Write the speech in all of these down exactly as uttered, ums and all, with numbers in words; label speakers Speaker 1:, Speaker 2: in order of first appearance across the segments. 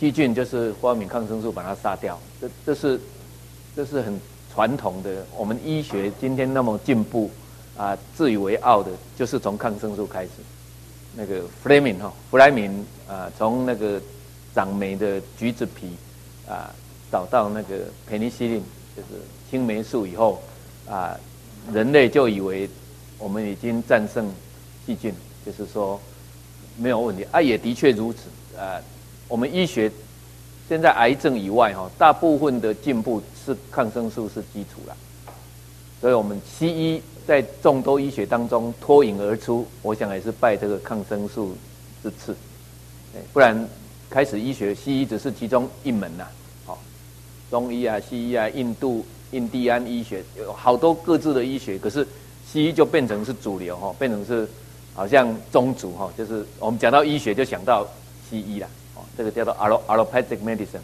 Speaker 1: 细菌就是发明抗生素把它杀掉，这这是这是很传统的。我们医学今天那么进步啊，自以为傲的，就是从抗生素开始。那个弗莱明哈，弗莱明啊，从那个长霉的橘子皮啊，找到那个 penicillin， 就是青霉素以后啊，人类就以为我们已经战胜细菌，就是说没有问题啊，也的确如此啊。我们医学现在癌症以外哈，大部分的进步是抗生素是基础啦，所以我们西医在众多医学当中脱颖而出，我想也是拜这个抗生素之赐，不然开始医学西医只是其中一门呐，好，中医啊、西医啊、印度、印第安医学有好多各自的医学，可是西医就变成是主流哈，变成是好像宗主哈，就是我们讲到医学就想到西医啦，哦，这个叫做 allopathic medicine。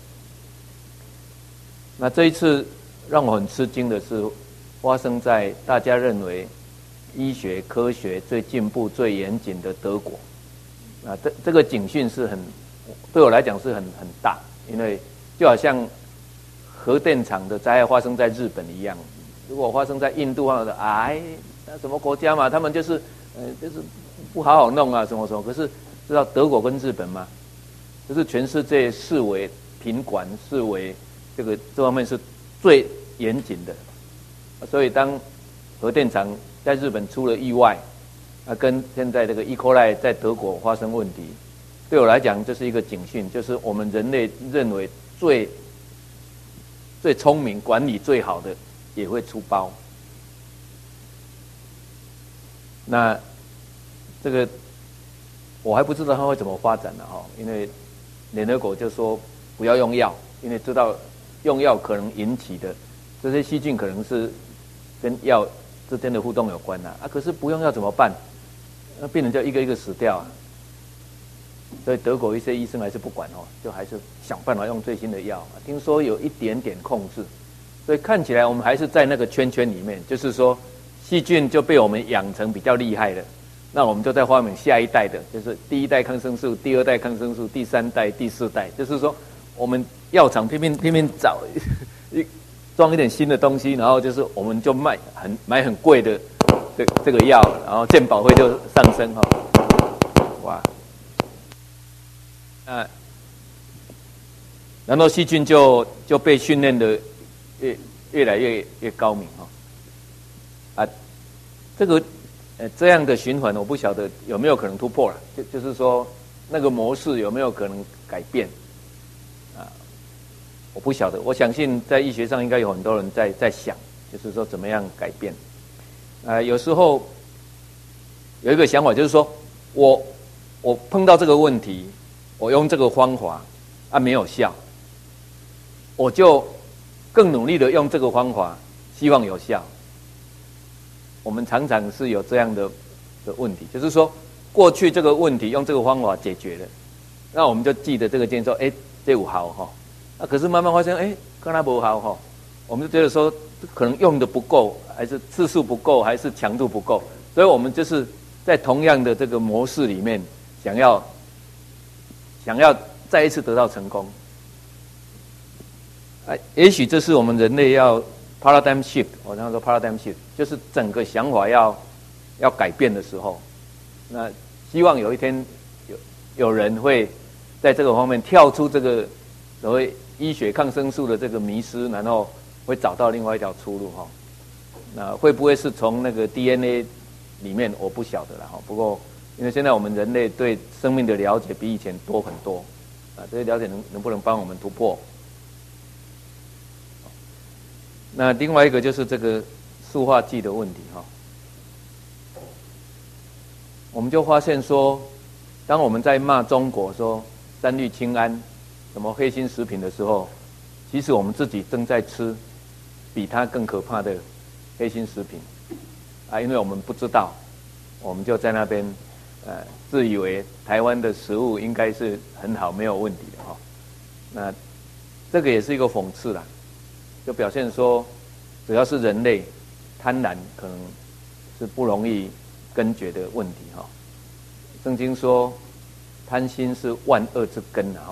Speaker 1: 那这一次让我很吃惊的是，发生在大家认为医学科学最进步、最严谨的德国。啊，这这个警讯是很对我来讲是很很大，因为就好像核电厂的灾害发生在日本一样，如果发生在印度或者哎，那什么国家嘛，他们就是呃就是不好好弄啊，什么什么。可是知道德国跟日本嘛，就是全世界视为品管、视为这个这方面是最严谨的。所以当核电厂在日本出了意外，啊，跟现在这个 E. coli 在德国发生问题，对我来讲这是一个警讯，就是我们人类认为最最聪明、管理最好的也会出包。那这个我还不知道它会怎么发展呢，哈，因为联合国就说不要用药，因为知道用药可能引起的这些细菌可能是跟药之间的互动有关呐，啊，可是不用药怎么办？那病人就一个一个死掉啊。所以德国一些医生还是不管哦，就还是想办法用最新的药。听说有一点点控制，所以看起来我们还是在那个圈圈里面，就是说细菌就被我们养成比较厉害的，那我们就在发明下一代的，就是第一代抗生素、第二代抗生素、第三代、第四代，就是说我们药厂拼命拼命找一。装一点新的东西，然后就是我们就卖很买很贵的这这个药，然后健保费就上升哈，哇，啊，然后细菌就就被训练的越越来越越高明哈，啊，这个呃这样的循环，我不晓得有没有可能突破了，就就是说那个模式有没有可能改变？我不晓得，我相信在医学上应该有很多人在在想，就是说怎么样改变。呃，有时候有一个想法，就是说我我碰到这个问题，我用这个方法啊没有效，我就更努力的用这个方法，希望有效。我们常常是有这样的的问题，就是说过去这个问题用这个方法解决了，那我们就记得这个经说，哎，这有好哈。啊，可是慢慢发现，哎，跟他不好哈，我们就觉得说，可能用的不够，还是次数不够，还是强度不够，所以我们就是在同样的这个模式里面，想要想要再一次得到成功。啊，也许这是我们人类要 paradigm shift， 我常说 paradigm shift， 就是整个想法要要改变的时候。那希望有一天有有人会在这个方面跳出这个所谓医学抗生素的这个迷思，然后会找到另外一条出路哈。那会不会是从那个 D N A 里面，我不晓得了哈。不过因为现在我们人类对生命的了解比以前多很多，啊，这些了解能能不能帮我们突破？那另外一个就是这个塑化剂的问题哈。我们就发现说，当我们在骂中国说三氯氰胺什么黑心食品的时候，其实我们自己正在吃比它更可怕的黑心食品啊！因为我们不知道，我们就在那边呃自以为台湾的食物应该是很好没有问题的哈。那这个也是一个讽刺啦，就表现说只要是人类贪婪，可能是不容易根绝的问题哈。圣经说贪心是万恶之根啊哈。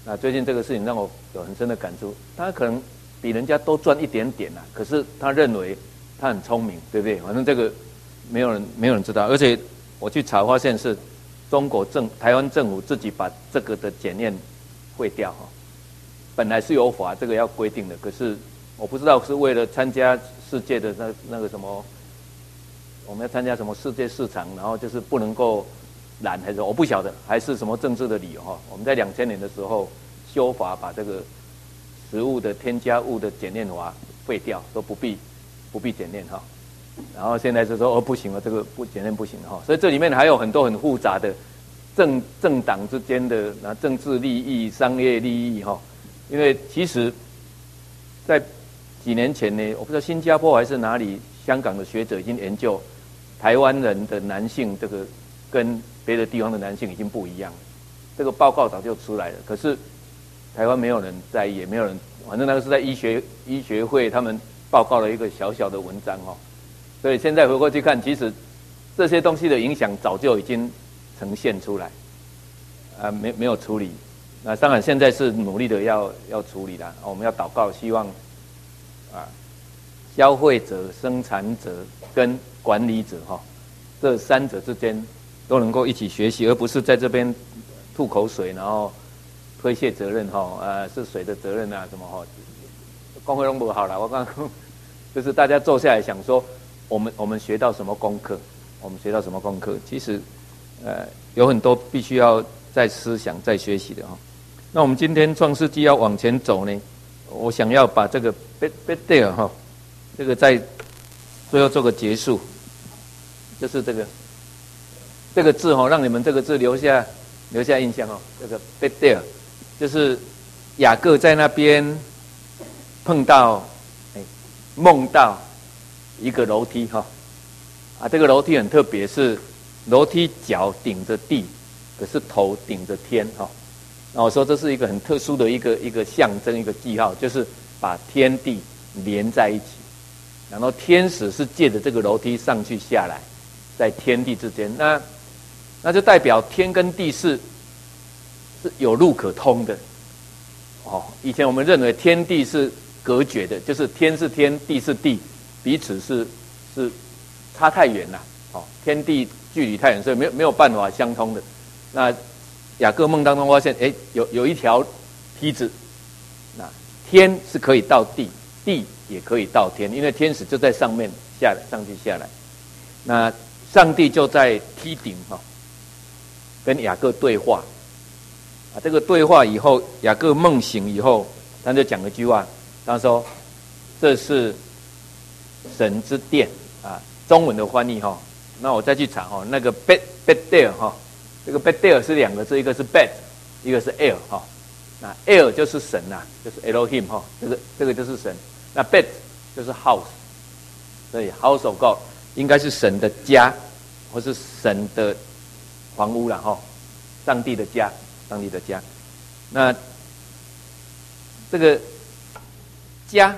Speaker 1: 那最近这个事情让我有很深的感触，他可能比人家多赚一点点啊，可是他认为他很聪明，对不对？反正这个没有人没有人知道，而且我去查发现是中国政台湾政府自己把这个的检验废掉哈，本来是有法这个要规定的，可是我不知道是为了参加世界的那那个什么，我们要参加什么世界市场，然后就是不能够染，还是我不晓得，还是什么政治的理由哈？我们在两千年的时候修法把这个食物的添加物的检验法废掉，都不必不必检验哈。然后现在就说哦不行了，这个不检验不行哈。所以这里面还有很多很复杂的政政党之间的那政治利益、商业利益哈。因为其实，在几年前呢，我不知道新加坡还是哪里，香港的学者已经研究台湾人的男性这个跟别的地方的男性已经不一样了，这个报告早就出来了，可是台湾没有人在意，也没有人，反正那个是在医学医学会他们报告了一个小小的文章哦，所以现在回过去看，其实这些东西的影响早就已经呈现出来，啊，没没有处理，那当然现在是努力的要要处理啦，我们要祷告，希望啊，消费者、生产者跟管理者哈、哦，这三者之间都能够一起学习，而不是在这边吐口水，然后推卸责任哈，呃，是谁的责任啊？什么哈？工会弄不好了，我刚刚就是大家坐下来想说，我们我们学到什么功课？我们学到什么功课？其实，呃，有很多必须要在思想、在学习的哈。那我们今天创世纪要往前走呢，我想要把这个 bet better 哈，这个在最后做个结束，就是这个这个字哈，让你们这个字留下留下印象哦。这个 better 就是雅各在那边碰到，哎，梦到一个楼梯哈，啊，这个楼梯很特别，是楼梯脚顶着地，可是头顶着天哈。那我说这是一个很特殊的一个一个象征，一个记号，就是把天地连在一起，然后天使是借着这个楼梯上去下来，在天地之间，那那就代表天跟地是是有路可通的。哦，以前我们认为天地是隔绝的，就是天是天，地是地，彼此是是差太远了。哦，天地距离太远，所以没有没有办法相通的。那雅各梦当中发现，哎，有有一条梯子，那天是可以到地，地也可以到天，因为天使就在上面下来，上去下来。那上帝就在梯顶哈、哦，跟雅各对话。啊，这个对话以后，雅各梦醒以后，他就讲了一句话，他说：“这是神之殿啊。”中文的翻译哈、哦，那我再去查哈、哦，那个 bed bed there 哈、哦。这个 bed there 是两个字，一个是 bed， 一个是 air 哈、哦。那 air 就是神呐、啊，就是 Elohim 哈、哦，这个这个就是神。那 bed 就是 house， 所以 house of God 应该是神的家，或是神的房屋啦哈、哦，上帝的家，上帝的家。那这个家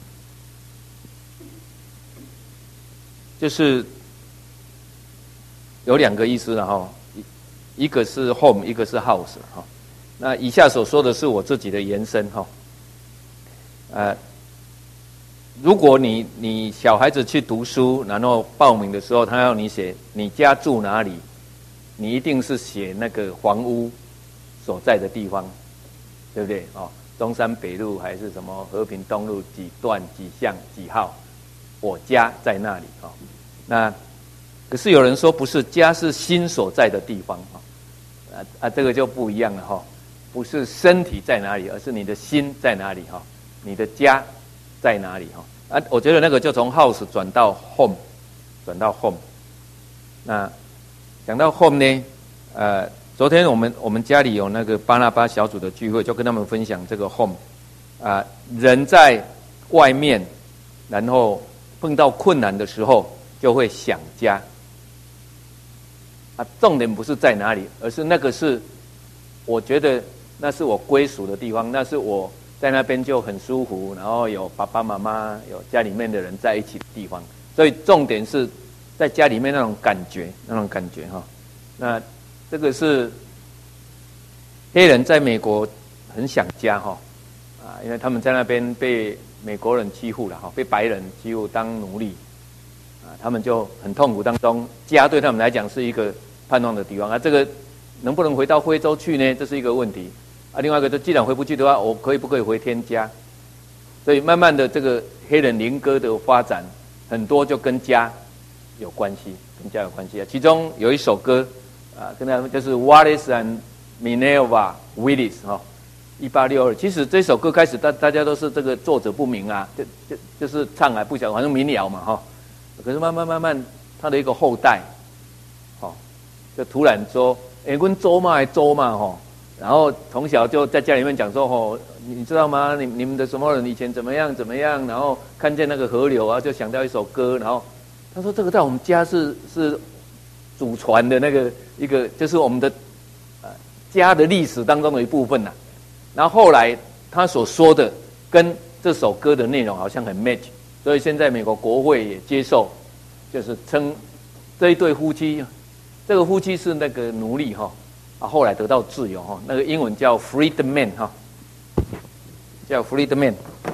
Speaker 1: 就是有两个意思了哈。一个是 home， 一个是 house 哈。那以下所说的是我自己的延伸哈。呃，如果你你小孩子去读书，然后报名的时候，他要你写你家住哪里，你一定是写那个房屋所在的地方，对不对？哦，中山北路还是什么和平东路几段几巷几号，我家在那里哦。那可是有人说不是，家是心所在的地方哈。啊啊，这个就不一样了哈，不是身体在哪里，而是你的心在哪里哈，你的家在哪里哈？啊，我觉得那个就从 house 转到 home， 转到 home。那讲到 home 呢，呃，昨天我们我们家里有那个巴拿巴小组的聚会，就跟他们分享这个 home。啊、呃，人在外面，然后碰到困难的时候，就会想家。啊，重点不是在哪里，而是那个是，我觉得那是我归属的地方，那是我在那边就很舒服，然后有爸爸妈妈，有家里面的人在一起的地方。所以重点是在家里面那种感觉，那种感觉哈。那这个是黑人在美国很想家哈，啊，因为他们在那边被美国人欺负了哈，被白人欺负当奴隶，啊，他们就很痛苦当中，家对他们来讲是一个盼望的地方啊。这个能不能回到非洲去呢？这是一个问题啊。另外一个，就既然回不去的话，我可以不可以回天家？所以慢慢的，这个黑人灵歌的发展，很多就跟家有关系，跟家有关系啊。其中有一首歌啊，跟他们就是 Wallace and Minerva Willis 哈，一八六二。其实这首歌开始，大大家都是这个作者不明啊，就就就是唱来不晓得，好像民谣嘛哈。可是慢慢慢慢，他的一个后代，哦，就突然说，哎，我周嘛还周嘛哈。然后从小就在家里面讲说，哦，你知道吗？你你们的什么人以前怎么样怎么样？然后看见那个河流啊，就想到一首歌。然后他说这个在我们家是是祖传的那个一个，就是我们的呃家的历史当中的一部分呐、啊。然后后来他所说的跟这首歌的内容好像很 match， 所以现在美国国会也接受，就是称这一对夫妻，这个夫妻是那个奴隶哈。啊，后来得到自由哈，那个英文叫 freedman 哈，叫 freedman。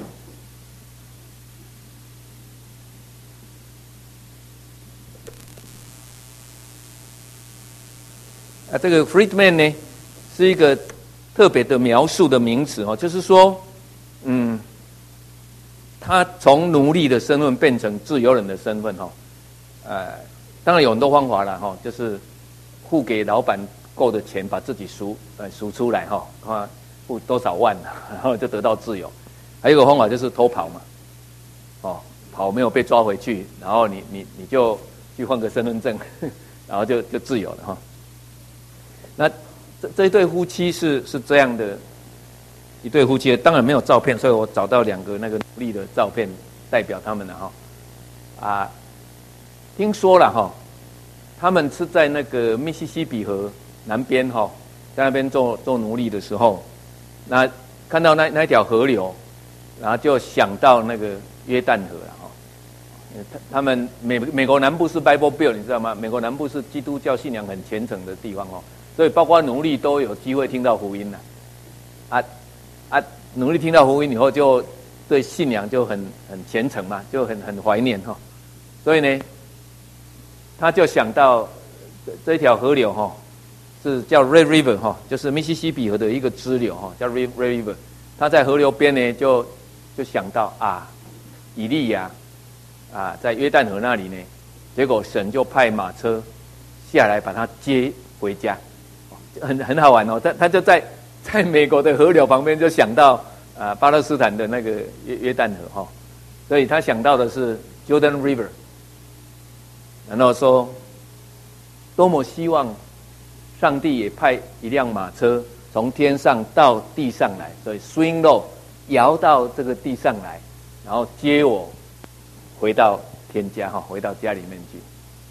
Speaker 1: 啊，这个 freedman 呢是一个特别的描述的名词哦，就是说，嗯，他从奴隶的身份变成自由人的身份哈，呃，当然有很多方法了哈，就是付给老板够的钱把自己赎呃赎出来哈，啊付多少万，然后就得到自由。还有一个方法就是偷跑嘛，哦，跑没有被抓回去，然后你你你就去换个身份证，然后就就自由了哈。那这这一对夫妻是是这样的一对夫妻，当然没有照片，所以我找到两个那个奴隶的照片代表他们了哈。啊，听说了哈，他们是在那个密西西比河南边哈，在那边做做奴隶的时候，那看到那那条河流，然后就想到那个约旦河了哈。他他们美美国南部是 Bible Belt， 你知道吗？美国南部是基督教信仰很虔诚的地方哦，所以包括奴隶都有机会听到福音了。啊啊，奴隶听到福音以后，就对信仰就很很虔诚嘛，就很很怀念哈。所以呢，他就想到这条河流哈。是叫 Red River 哈，就是密西西比河的一个支流哈，叫 Red River。他在河流边呢，就就想到啊，以利亚啊，在约旦河那里呢，结果神就派马车下来把他接回家，很很好玩哦。他他就在在美国的河流旁边就想到啊，巴勒斯坦的那个约约旦河哈，所以他想到的是 Jordan River， 然后说多么希望。上帝也派一辆马车从天上到地上来，所以 swing low 摇到这个地上来，然后接我回到天家哈，回到家里面去。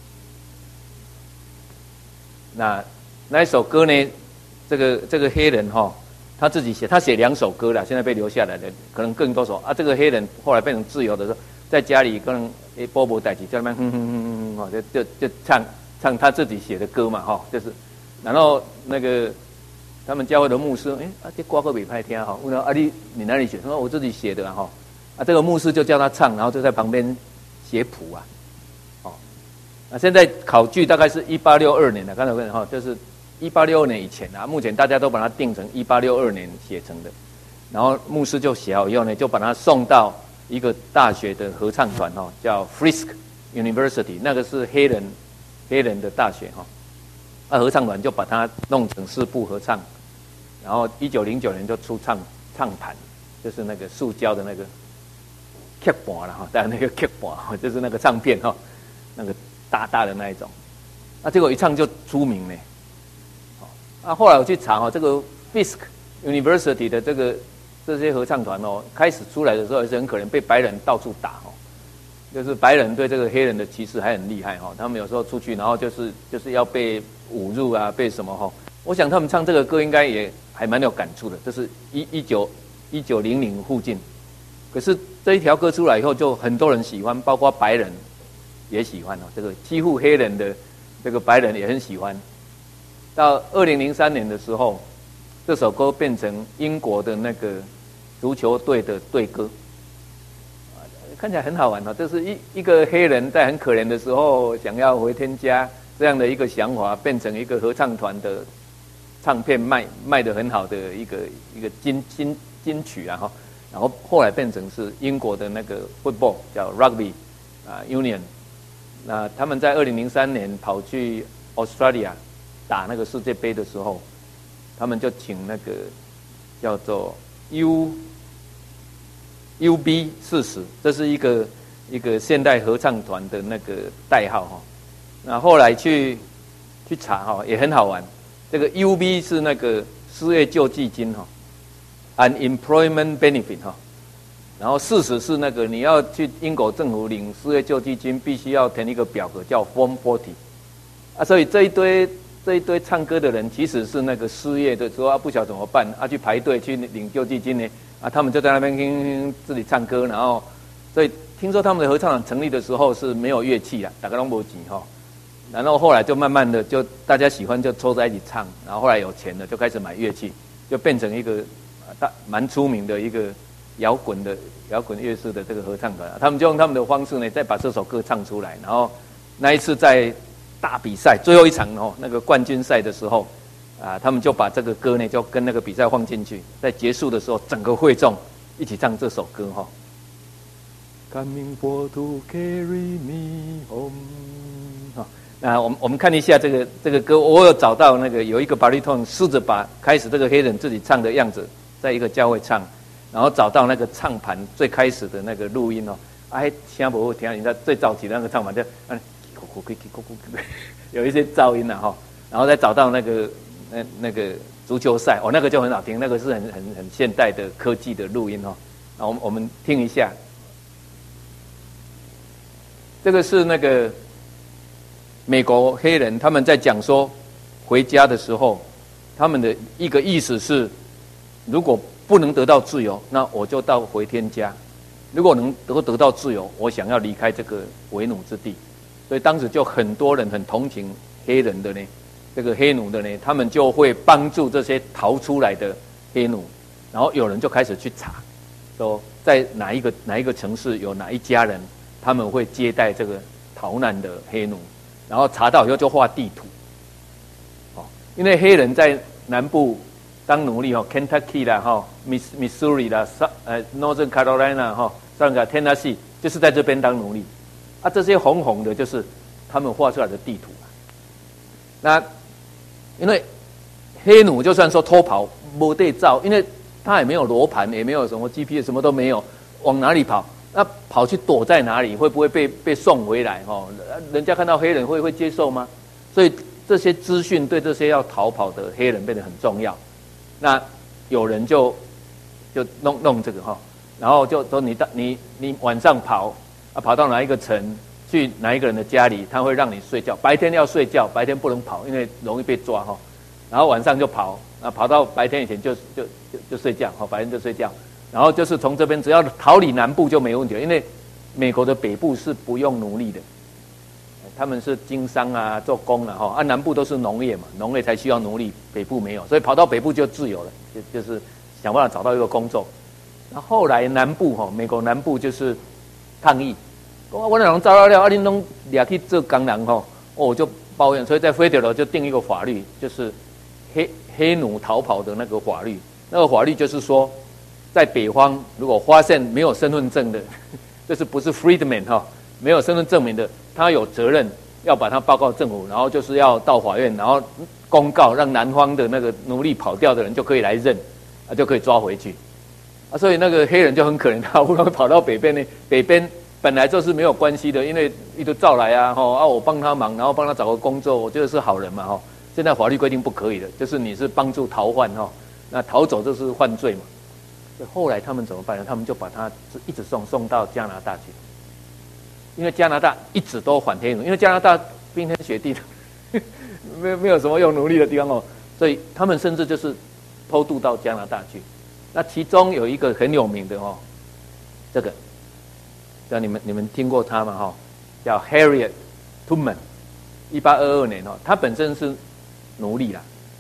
Speaker 1: 那那一首歌呢？这个这个黑人哈，他自己写，他写两首歌了，现在被留下来的可能更多首啊。这个黑人后来变成自由的时候，在家里可能诶波波代起在那边哼哼哼哼哼，就就就唱唱他自己写的歌嘛哈，就是。然后那个他们教会的牧师，哎啊，这歌歌没拍听哈，问他啊你你哪里写？他说我自己写的哈。啊，这个牧师就叫他唱，然后就在旁边写谱啊。哦，啊，现在考据大概是一八六二年的，刚才我跟你哈，就是一八六二年以前啊，目前大家都把它定成一八六二年写成的。然后牧师就写好以后呢，就把它送到一个大学的合唱团哈，叫 Fisk University， 那个是黑人黑人的大学哈。啊，合唱团就把它弄成四部合唱，然后一九零九年就出唱唱盘，就是那个塑胶的那个 K 盘了哈，当然那个 K 盘就是那个唱片哈，那个大大的那一种，那结果一唱就出名呢。啊，后来我去查哈，这个 Fisk University 的这个这些合唱团哦，开始出来的时候也是很可怜，被白人到处打哦。就是白人对这个黑人的歧视还很厉害哈，他们有时候出去，然后就是就是要被侮辱啊，被什么哈。我想他们唱这个歌应该也还蛮有感触的，这是一一九一九零零附近。可是这一条歌出来以后，就很多人喜欢，包括白人也喜欢哦。这个欺负黑人的这个白人也很喜欢。到二零零三年的时候， 这首歌变成英国的那个足球队的队歌，看起来很好玩哦。这是一一个黑人在很可怜的时候想要回天家这样的一个想法，变成一个合唱团的唱片卖卖得很好的一个一个金金金曲啊哈。然后后来变成是英国的那个 football 叫 rugby 啊 union， 那他们在二零零三年跑去 Australia 打那个世界杯的时候，他们就请那个叫做 U U B 四十，这是一个一个现代合唱团的那个代号哈。那后来去去查哈，也很好玩。这个 U B 是那个失业救济金哈 ，unemployment benefit 哈。然后四十是那个你要去英国政府领失业救济金，必须要填一个表格叫 Form 四十啊。所以这一堆这一堆唱歌的人，其实是那个失业的时候啊，不晓得怎么办啊，去排队去领救济金呢啊，他们就在那边听自己唱歌，然后所以听说他们的合唱团成立的时候是没有乐器啦，大家都没钱哈。然后后来就慢慢的就大家喜欢就凑在一起唱，然后后来有钱了就开始买乐器，就变成一个大蛮出名的一个摇滚的摇滚乐式的这个合唱团。他们就用他们的方式呢，再把这首歌唱出来。然后那一次在大比赛最后一场哦，那个冠军赛的时候啊，他们就把这个歌呢就跟那个比赛放进去，在结束的时候整个会众一起唱这首歌哈。Coming for to carry me home。那我们我们看一下这个这个歌，我有找到那个有一个巴利通试着把开始这个黑人自己唱的样子，在一个教会唱，然后找到那个唱盘最开始的那个录音哦，哎，听不好听，人家最早期的那个唱盘就啊，有一些噪音了哈，然后再找到那个那那个足球赛哦，那个就很好听，那个是很很很现代的科技的录音哦，那我们我们听一下，这个是那个。美国黑人他们在讲说，回家的时候，他们的一个意思是，如果不能得到自由，那我就到回天家；如果能得得到自由，我想要离开这个为奴之地。所以当时就很多人很同情黑人的呢，这个黑奴的呢，他们就会帮助这些逃出来的黑奴，然后有人就开始去查，说在哪一个哪一个城市有哪一家人，他们会接待这个逃难的黑奴。然后查到以后就画地图，哦，因为黑人在南部当奴隶哦 ，Kentucky 啦哈 ，Missouri 啦，呃 ，Northern Carolina 哈，上个 Tennessee 就是在这边当奴隶，啊，这些红红的就是他们画出来的地图。那因为黑奴就算说偷跑没得照，因为他也没有罗盘，也没有什么 G P S， 什么都没有，往哪里跑？那跑去躲在哪里？会不会被被送回来？哦，人家看到黑人会会接受吗？所以这些资讯对这些要逃跑的黑人变得很重要。那有人就就弄弄这个哈，然后就说你你你晚上跑啊，跑到哪一个城去哪一个人的家里，他会让你睡觉。白天要睡觉，白天不能跑，因为容易被抓哈。然后晚上就跑啊，跑到白天以前就就就就睡觉，哈，白天就睡觉。然后就是从这边只要逃离南部就没问题了，因为美国的北部是不用奴隶的，他们是经商啊、做工啊，哈，啊南部都是农业嘛，农业才需要奴隶，北部没有，所以跑到北部就自由了，就就是想办法找到一个工作。那后来南部哈，美国南部就是抗议，我我那人招了了，啊你拢掠去做工人哈，我就抱怨，所以在菲德罗就定一个法律，就是黑黑奴逃跑的那个法律，那个法律就是说。在北方，如果发现没有身份证的，就是不是 freedman 哈，没有身份证明的，他有责任要把他报告政府，然后就是要到法院，然后公告让南方的那个奴隶跑掉的人就可以来认，啊就可以抓回去，啊所以那个黑人就很可怜，他好不容易跑到北边呢，北边本来就是没有关系的，因为一直照来啊，哈啊我帮他忙，然后帮他找个工作，我觉得是好人嘛哈。现在法律规定不可以的，就是你是帮助逃犯哈，那逃走就是犯罪嘛。后来他们怎么办呢？他们就把他一直送送到加拿大去，因为加拿大一直都反黑奴，因为加拿大冰天雪地的，没有没有什么用奴隶的地方哦，所以他们甚至就是偷渡到加拿大去。那其中有一个很有名的哦，这个，叫你们你们听过他吗？哈，叫 Harriet Tubman， 一八二二年哦，他本身是奴隶啦，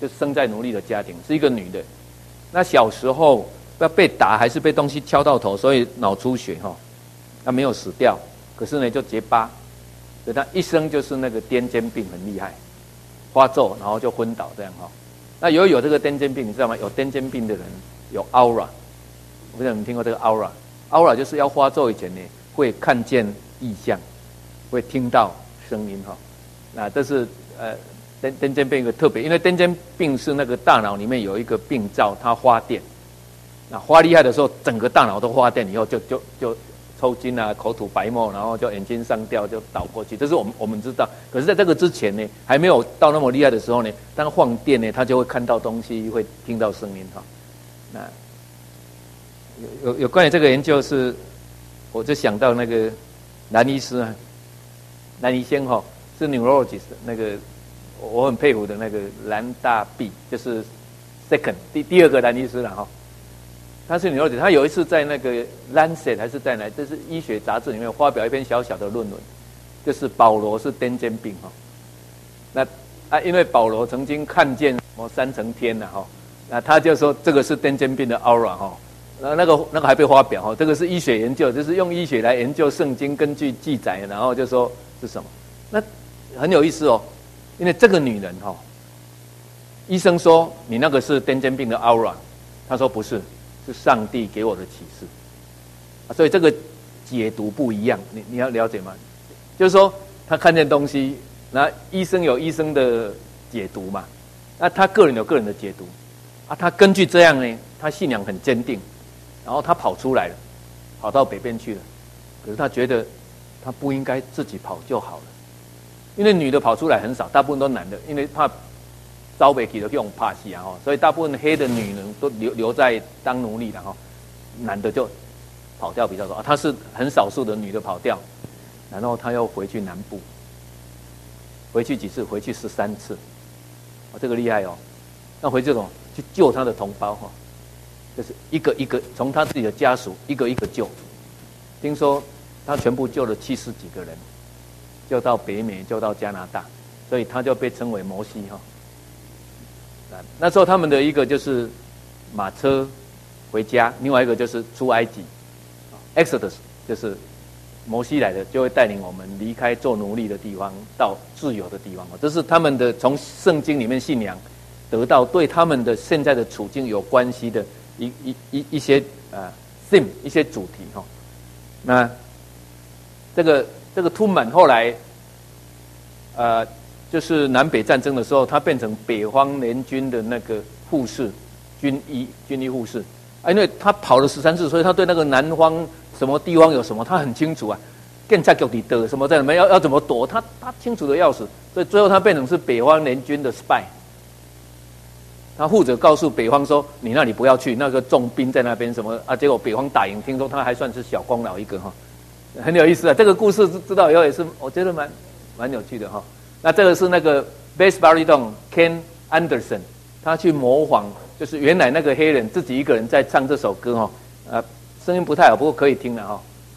Speaker 1: 就生在奴隶的家庭，是一个女的。那小时候不知道被打还是被东西敲到头，所以脑出血哈，她没有死掉，可是呢就结疤，所以她一生就是那个癫痫病很厉害，发作然后就昏倒这样哈。那有有这个癫痫病，你知道吗？有癫痫病的人有 aura， 我不知道你们听过这个 aura。aura 就是要发作以前呢，会看见异象，会听到声音哈。那这是呃癫癫痫病一个特别，因为癫痫病是那个大脑里面有一个病灶，它发电。那发厉害的时候，整个大脑都发电以后就，就就就抽筋啊，口吐白沫，然后就眼睛上吊，就倒过去。这是我们我们知道。可是在这个之前呢，还没有到那么厉害的时候呢，当放电呢，他就会看到东西，会听到声音哈。那有有有关于这个研究是，我就想到那个兰医师啊，兰医生哈是 neurologist 那个我很佩服的那个兰大弼，就是 second 第第二个兰医师了哈。他是 neurologist， 他有一次在那个 Lancet 还是在哪，这是医学杂志里面发表一篇小小的论文，就是保罗是癫痫病哈。那啊，因为保罗曾经看见什么三层天呐哈，那他就说这个是癫痫病的 aura 哈。那那个那个还被发表哈，这个是医学研究，就是用医学来研究圣经，根据记载，然后就说是什么。那很有意思哦，因为这个女人哈，医生说你那个是癫痫病的 aura， 她说不是，是上帝给我的启示。啊，所以这个解读不一样，你你要了解吗？就是说他看见东西，那医生有医生的解读嘛，那他个人有个人的解读，啊，他根据这样呢，他信仰很坚定。然后他跑出来了，跑到北边去了。可是他觉得他不应该自己跑就好了，因为女的跑出来很少，大部分都男的，因为怕招北起的用怕戏啊，所以大部分黑的女人都留留在当奴隶了哈，男的就跑掉比较多。啊，他是很少数的女的跑掉，然后他又回去南部，回去几次？回去十三次，啊，这个厉害哦。那回这种去救他的同胞哈。就是一个一个从他自己的家属一个一个救，听说他全部救了七十几个人，救到北美，救到加拿大，所以他就被称为摩西哈。那时候他们的一个就是马车回家，另外一个就是出埃及 ，Exodus 就是摩西来的，就会带领我们离开做奴隶的地方，到自由的地方。这是他们的从圣经里面信仰得到对他们的现在的处境有关系的。一一一一些呃 theme 一些主题哈，那这个这个图曼后来呃就是南北战争的时候，他变成北方联军的那个护士军医军医护士啊，因为他跑了十三次，所以他对那个南方什么地方有什么他很清楚啊，更在各地的什么在里面要要怎么躲，他他清楚的要死，所以最后他变成是北方联军的 spy。他负责告诉北方说：“你那里不要去，那个重兵在那边什么啊？”结果北方打赢，听说他还算是小功劳一个哈，很有意思啊。这个故事知道以后也是，我觉得蛮蛮有趣的哈。那这个是那个 bass baritone Ken Anderson， 他去模仿，就是原来那个黑人自己一个人在唱这首歌哈，啊，声音不太好，不过可以听了哈。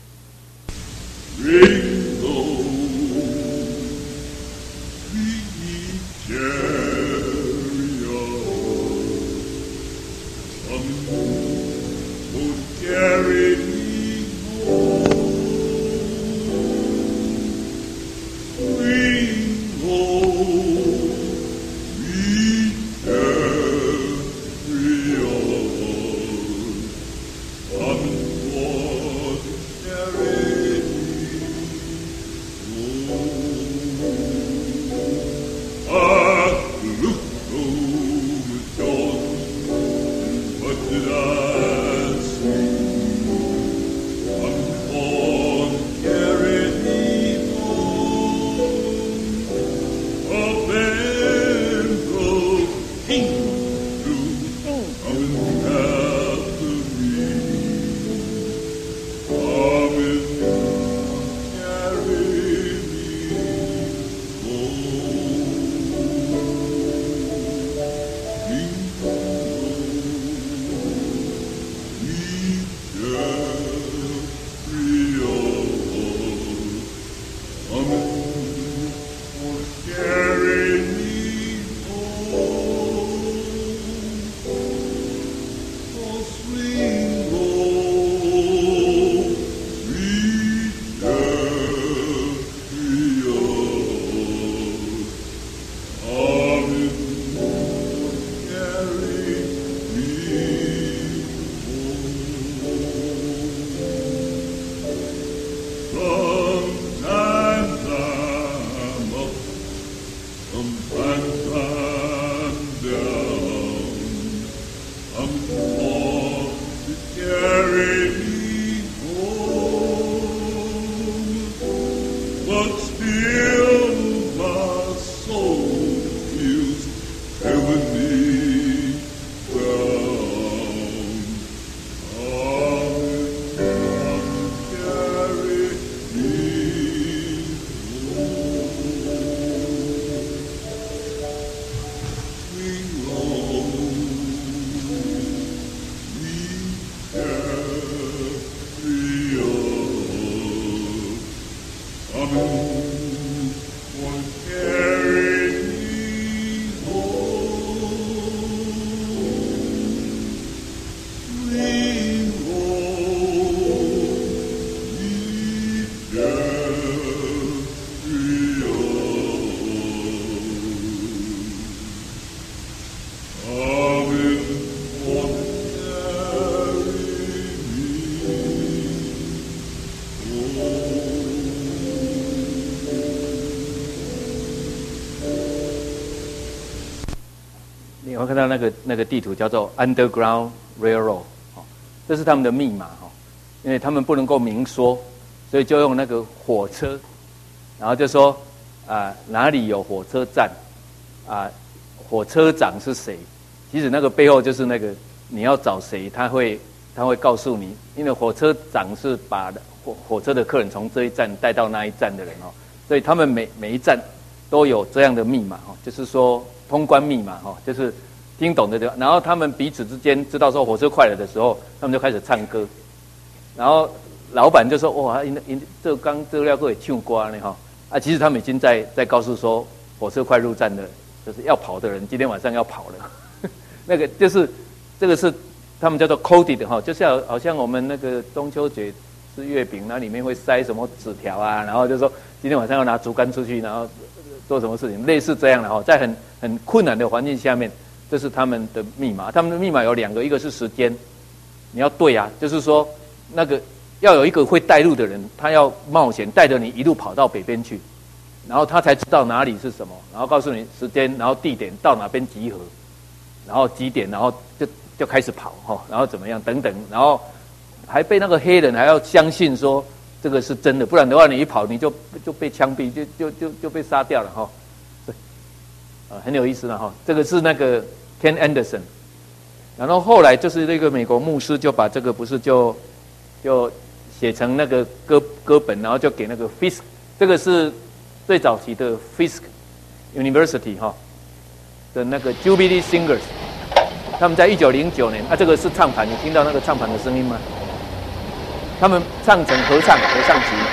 Speaker 2: Carry me home, bring home, we carry on, come forth, carry me.
Speaker 1: 你会看到那个那个地图叫做 Underground Railroad， 这是他们的密码哈，因为他们不能够明说，所以就用那个火车，然后就说啊、呃、哪里有火车站啊、呃，火车长是谁？其实那个背后就是那个你要找谁，他会他会告诉你，因为火车长是把火火车的客人从这一站带到那一站的人哦，所以他们每每一站都有这样的密码哦，就是说通关密码哦，就是听懂的。然后他们彼此之间知道说火车快了的时候，他们就开始唱歌。然后老板就说：“哇，因因这刚这料可以唱歌呢哈！”啊，其实他们已经在在告诉说火车快入站了，就是要跑的人今天晚上要跑了。那个就是这个是他们叫做 coded 哈，就是好好像我们那个中秋节吃月饼，那里面会塞什么纸条啊，然后就说今天晚上要拿竹竿出去，然后做什么事情，类似这样的哈，在很很困难的环境下面，这是他们的密码。他们的密码有两个，一个是时间，你要对啊，就是说那个要有一个会带路的人，他要冒险带着你一路跑到北边去，然后他才知道哪里是什么，然后告诉你时间，然后地点到哪边集合，然后几点，然后就就开始跑哈，然后怎么样等等，然后还被那个黑人还要相信说这个是真的，不然的话你一跑你就就被枪毙，就就就就被杀掉了哈。对，啊，很有意思了哈。这个是那个 Ken Anderson， 然后后来就是那个美国牧师就把这个不是就就写成那个歌歌本，然后就给那个 Fisk， 这个是最早期的 Fisk University 哈的那个 Jubilee Singers， 他们在一九零九年啊，这个是唱盘，你听到那个唱盘的声音吗？他们唱成合唱合唱集。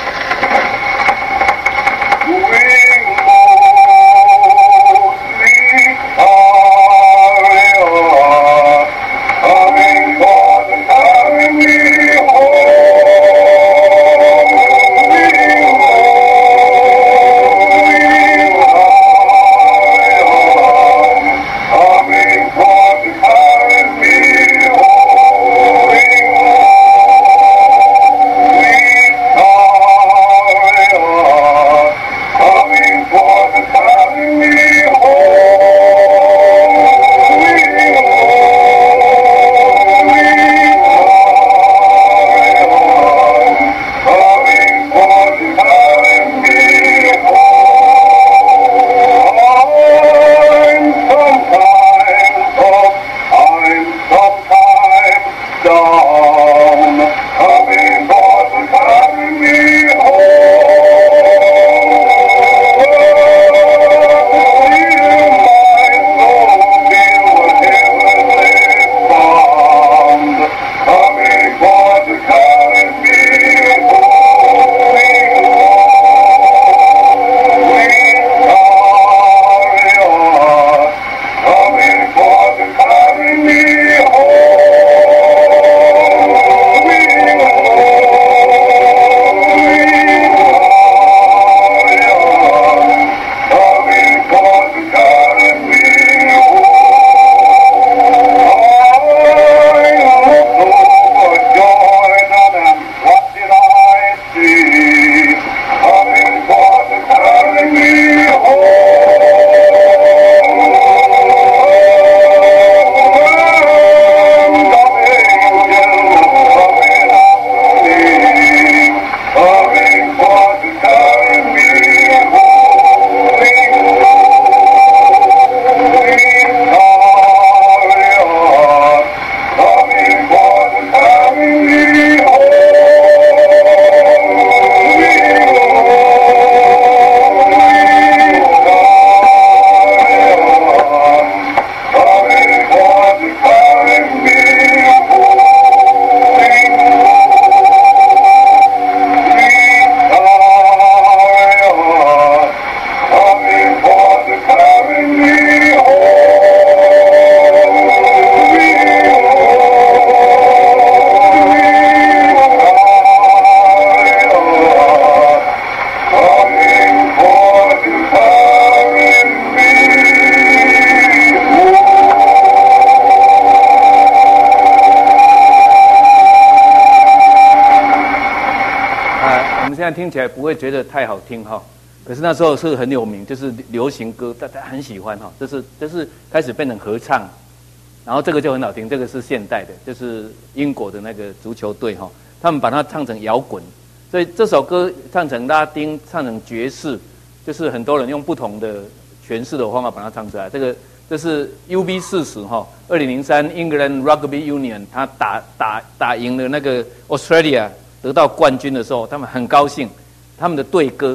Speaker 1: 现在听起来不会觉得太好听哈，可是那时候是很有名，就是流行歌，大家很喜欢哈。这是这是开始变成合唱，然后这个就很好听，这个是现代的，就是英国的那个足球队哈，他们把它唱成摇滚，所以这首歌唱成拉丁，唱成爵士，就是很多人用不同的诠释的方法把它唱出来。这个这是 U B 四十哈，二零零三 England Rugby Union 他打打打赢了那个 Australia。得到冠军的时候，他们很高兴，他们的队歌。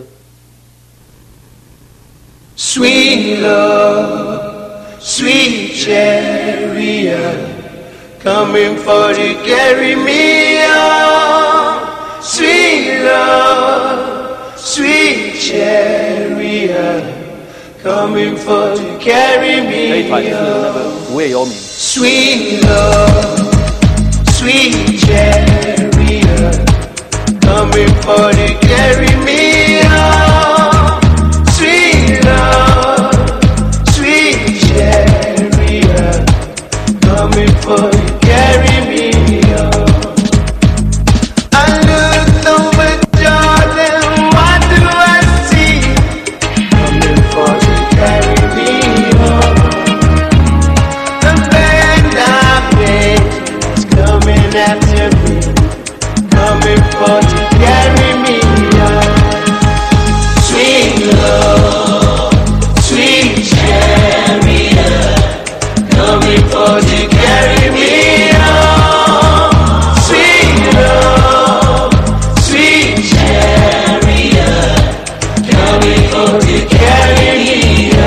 Speaker 3: Sweet love, sweet chariot, coming for to carry me on. Sweet love, sweet chariot, coming for to carry me on.
Speaker 1: 这一团是那个无业游民。
Speaker 3: Sweet love, sweet chariot.Coming for to carry me on, sweet love, sweet chariot. Coming for to carry me on. I look over Jordan, what do I see? Coming for to carry me on. The band I made is coming after me.Coming for to carry me on. Sweet love, sweet chariot, coming for to carry me on. Sweet love, sweet chariot, coming for to carry me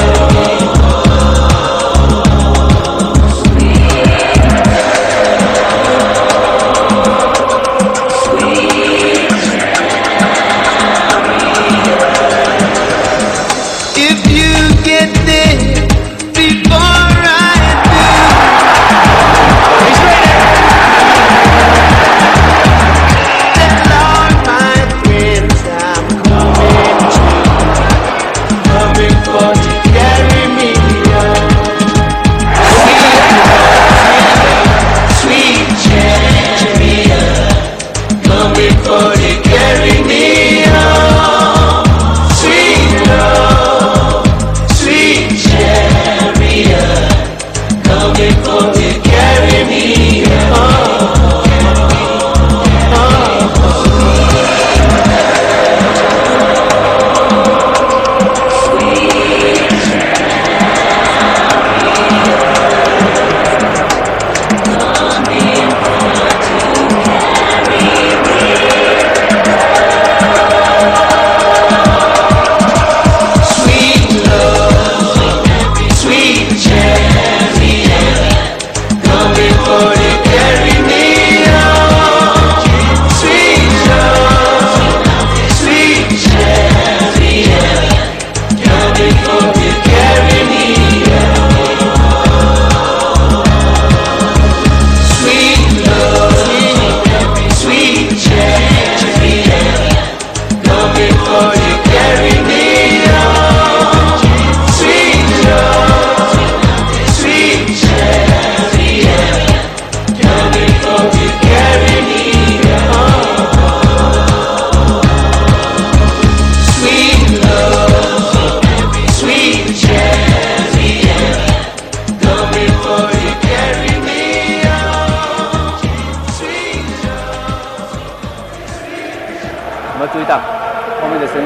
Speaker 1: 有没有注意到后面的声音？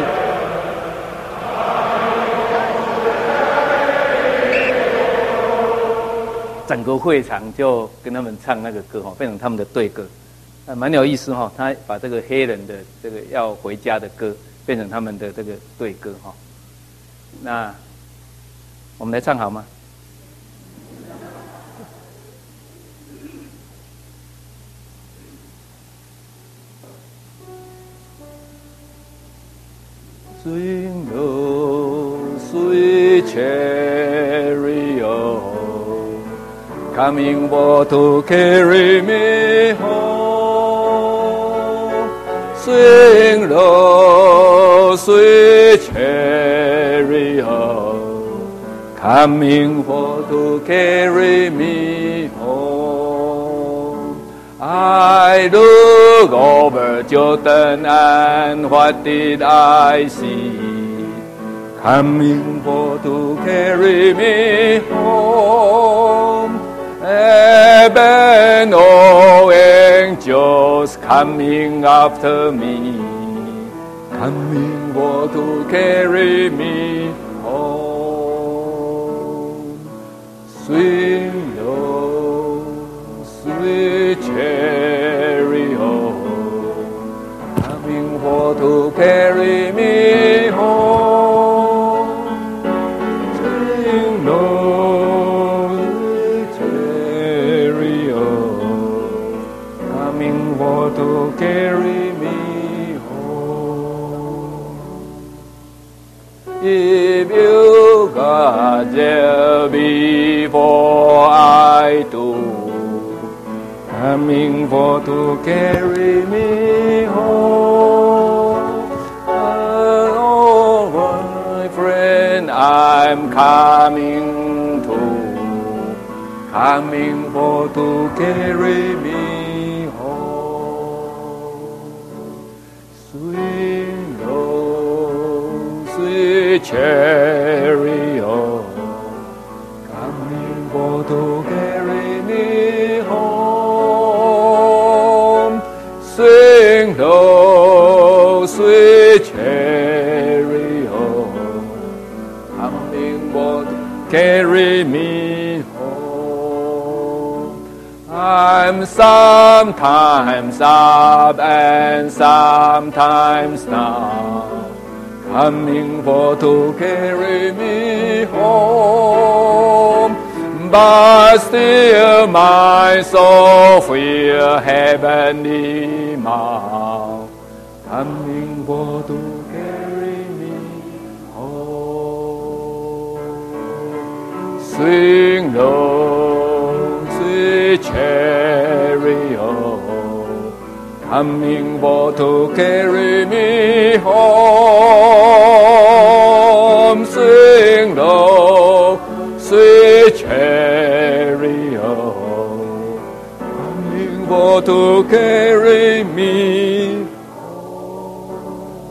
Speaker 1: 整个会场就跟他们唱那个歌哈，变成他们的队歌，呃，蛮有意思哈。他把这个黑人的这个要回家的歌变成他们的这个队歌哈。那我们来唱好吗？Swing low, sweet chariot, coming for to carry me home. Swing low, sweet chariot, coming for to carry me home. I look over Jordan and what did I see? Coming for to carry me home. Heaven, oh angels coming after me. Coming for to carry me home. Swing low, sweet chariot, coming for to carry me home. Swing low, sweet chariot, coming for to carry me home. If you got there before I do, coming for to carry me home. Oh, my friend, I'm coming too, coming for to carry me home. Swing low, sweet chariot, coming for to carry me home. Sing low, sweet chariot, coming for to carry me home. I'm sometimes up and sometimes down, coming for to carry me home. But still my soul will heavenly mount, coming for to carry me home. Swing low, sweet chariot, coming for to carry me home. Swing low, sweet chariot, coming for to carry me home.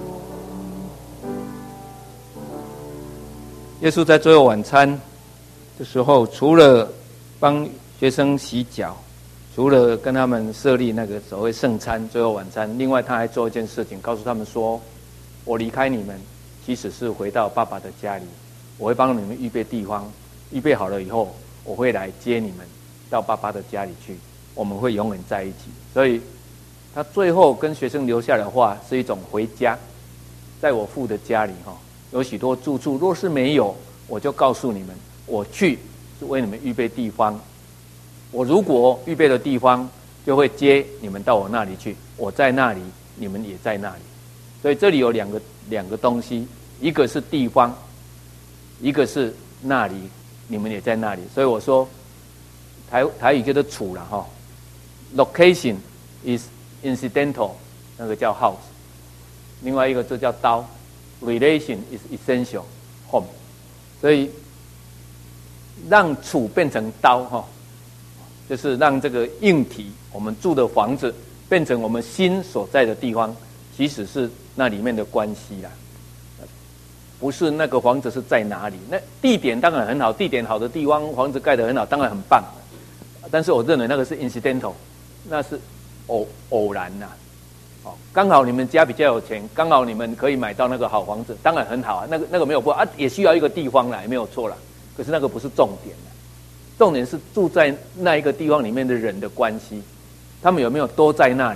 Speaker 1: 耶稣在最后晚餐的时候，除了帮学生洗脚，除了跟他们设立那个所谓圣餐、最后晚餐，另外他还做一件事情，告诉他们说：“我离开你们，即使是回到爸爸的家里，我会帮你们预备地方。预备好了以后，我会来接你们到爸爸的家里去，我们会永远在一起。”所以他最后跟学生留下的话是一种回家，在我父的家里哈，有许多住处，若是没有，我就告诉你们，我去是为你们预备地方。我如果预备的地方，就会接你们到我那里去。我在那里，你们也在那里。所以这里有两个两个东西，一个是地方，一个是那里，你们也在那里。所以我说，台台语叫做处啦哈 ，location is incidental， 那个叫 house， 另外一个就叫刀 ，relation is essential home。所以让处变成刀哈。就是让这个硬体，我们住的房子变成我们心所在的地方，其实是那里面的关系啦，不是那个房子是在哪里。那地点当然很好，地点好的地方，房子盖得很好，当然很棒。但是我认为那个是 incidental， 那是偶偶然呐、啊。哦，刚好你们家比较有钱，刚好你们可以买到那个好房子，当然很好啊。那个那个没有不好啊，也需要一个地方来，没有错啦。可是那个不是重点。重点是住在那一个地方里面的人的关系，他们有没有都在那里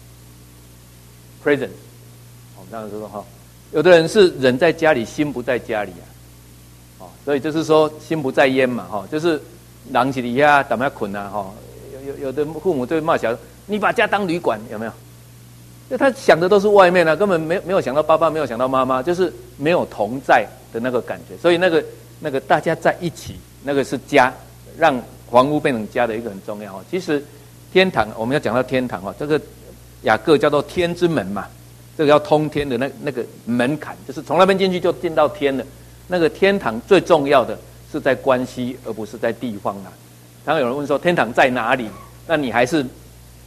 Speaker 1: ？presence， 我们这样说哈，有的人是人在家里，心不在家里啊，哦，所以就是说心不在焉嘛，哈，就是人是底下打咩捆啊，哈，有有有的父母就会骂小孩，你把家当旅馆，有没有？就他想的都是外面啊，根本没没有想到爸爸，没有想到妈妈，就是没有同在的那个感觉，所以那个那个大家在一起，那个是家。让房屋变成家的一个很重要。其实天堂，我们要讲到天堂，这个雅各叫做天之门嘛，这个要通天的那那个门槛，就是从那边进去就进到天了。那个天堂最重要的是在关系，而不是在地方啦。当然有人问说天堂在哪里？那你还是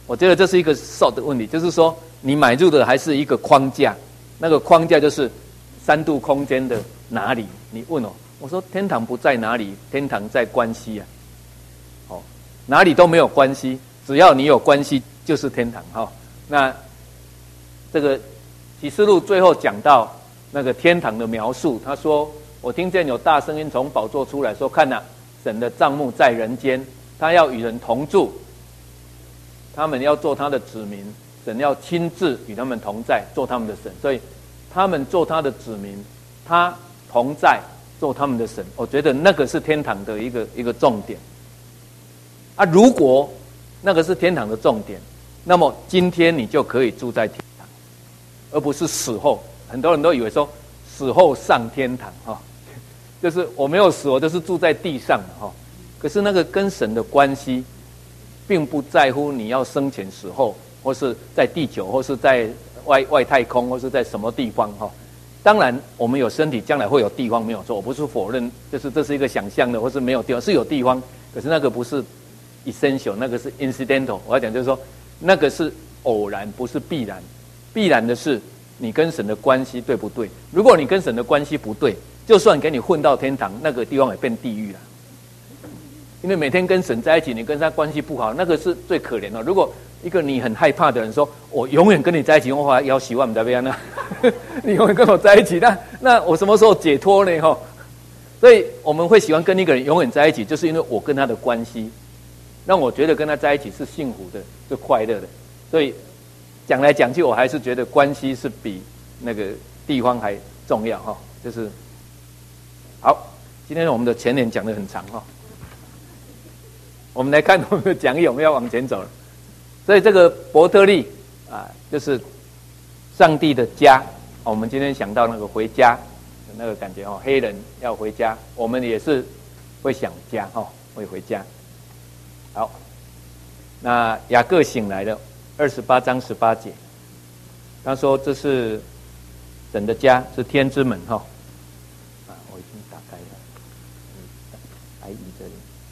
Speaker 1: 我觉得这是一个 short 的问题，就是说你买入的还是一个框架，那个框架就是三度空间的哪里？你问哦，我说天堂不在哪里，天堂在关系啊。哦，哪里都没有关系，只要你有关系就是天堂哈、哦。那这个启示录最后讲到那个天堂的描述，他说：“我听见有大声音从宝座出来说，看哪、啊，神的帐幕在人间，他要与人同住，他们要做他的子民，神要亲自与他们同在，做他们的神。所以他们做他的子民，他同在，做他们的神。我觉得那个是天堂的一个一个重点啊。如果那个是天堂的重点，那么今天你就可以住在天堂，而不是死后。很多人都以为说死后上天堂哈、哦，就是我没有死，我就是住在地上哈、哦。可是那个跟神的关系，并不在乎你要生前死后，或是在地球，或是在外外太空，或是在什么地方哈、哦。当然，我们有身体，将来会有地方，没有错。我不是否认，就是这是一个想象的，或是没有地方，是有地方，可是那个不是 essential， 那个是 incidental。我要讲就是说，那个是偶然，不是必然。必然的是你跟神的关系对不对？如果你跟神的关系不对，就算给你混到天堂，那个地方也变地狱了。因为每天跟神在一起，你跟他关系不好，那个是最可怜的。如果一个你很害怕的人说：“我永远跟你在一起，我还要希望你怎么样呢？你永远跟我在一起，那那我什么时候解脱呢？”哈，所以我们会喜欢跟一个人永远在一起，就是因为我跟他的关系，让我觉得跟他在一起是幸福的，是快乐的。所以讲来讲去，我还是觉得关系是比那个地方还重要哈。就是好，今天我们的前言讲得很长哈，我们来看我们的讲义，我们要往前走了。所以这个伯特利啊，就是上帝的家。我们今天想到那个回家的那个感觉哦，黑人要回家，我们也是会想家哈，会回家。好，那雅各醒来了，二十八章十八节，他说这是神的家，是天之门哈。啊，我已经打开了，还移这里。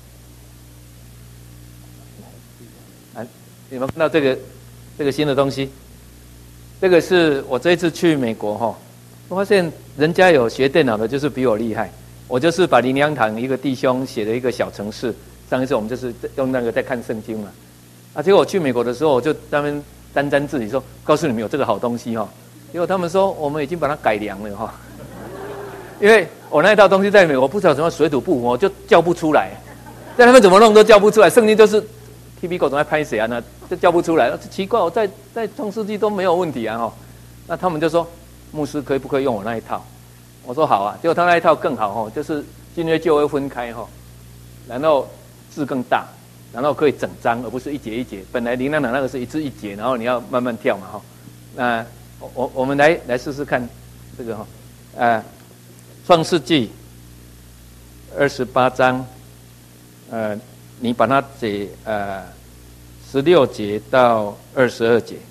Speaker 1: 啊，你们看到这个这个新的东西？这个是我这一次去美国哈，我发现人家有学电脑的，就是比我厉害。我就是把林良堂一个弟兄写的一个小程式，上一次我们就是用那个在看圣经嘛。啊，结果我去美国的时候，我就他们沾沾自喜说，告诉你们有这个好东西哈。结果他们说我们已经把它改良了哈，因为我那一套东西在美国不知道怎么水土不服，就叫不出来，在他们怎么弄都叫不出来。圣经就是 T V 狗总在拍谁啊？那就叫不出来，奇怪，我在在创世纪都没有问题啊哈。那他们就说，牧师可以不可以用我那一套？我说好啊。结果他那一套更好哈，就是新约旧约分开哈，然后字更大，然后可以整章，而不是一节一节。本来林良堂那个是一字一节，然后你要慢慢跳嘛哈。那我我们来来试试看这个哈，呃，创世纪二十八章，呃，你把它写呃十六节到二十二节，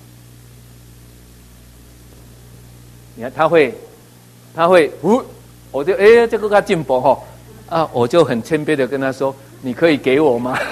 Speaker 1: 你看他会他会呜，我就哎这个他进步哈啊，我就很谦卑的跟他说，你可以给我吗？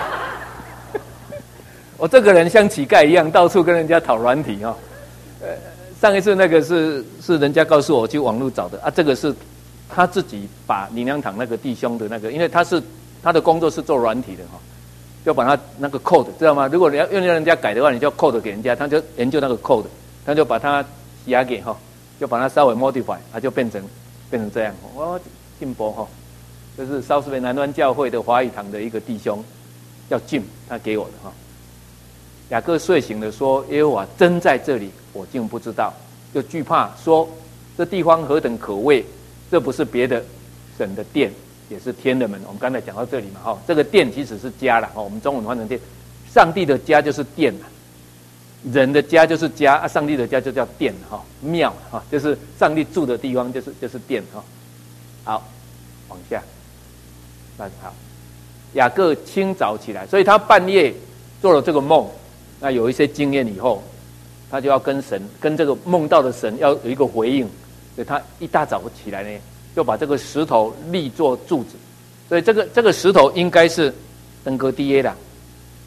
Speaker 1: 我这个人像乞丐一样，到处跟人家讨软体哈。呃，上一次那个是是人家告诉我去网络找的啊，这个是他自己把林良堂那个弟兄的那个，因为他是他的工作是做软体的哈，就把他那个 code 知道吗？如果你要用人家改的话，你就 code 给人家，他就研究那个 code， 他就把它写给哈，就把它稍微 modify， 它就变成变成这样。我进步哈，这是少斯北南湾教会的华语堂的一个弟兄叫 Jim， 他给我的哈。雅各睡醒的说：“耶和华真在这里，我竟不知道。”就惧怕说：“这地方何等可畏！这不是别的神的殿，也是天的门。”我们刚才讲到这里嘛，哈，这个殿其实是家了，哈，我们中文翻成殿。上帝的家就是殿了，人的家就是家，啊，上帝的家就叫殿，哈，庙，哈，就是上帝住的地方，就是就是殿，哈。好，往下，那好，雅各清早起来，所以他半夜做了这个梦。那有一些经验以后，他就要跟神，跟这个梦到的神要有一个回应，所以他一大早起来呢，就把这个石头立作柱子。所以这个这个石头应该是登哥爹啦，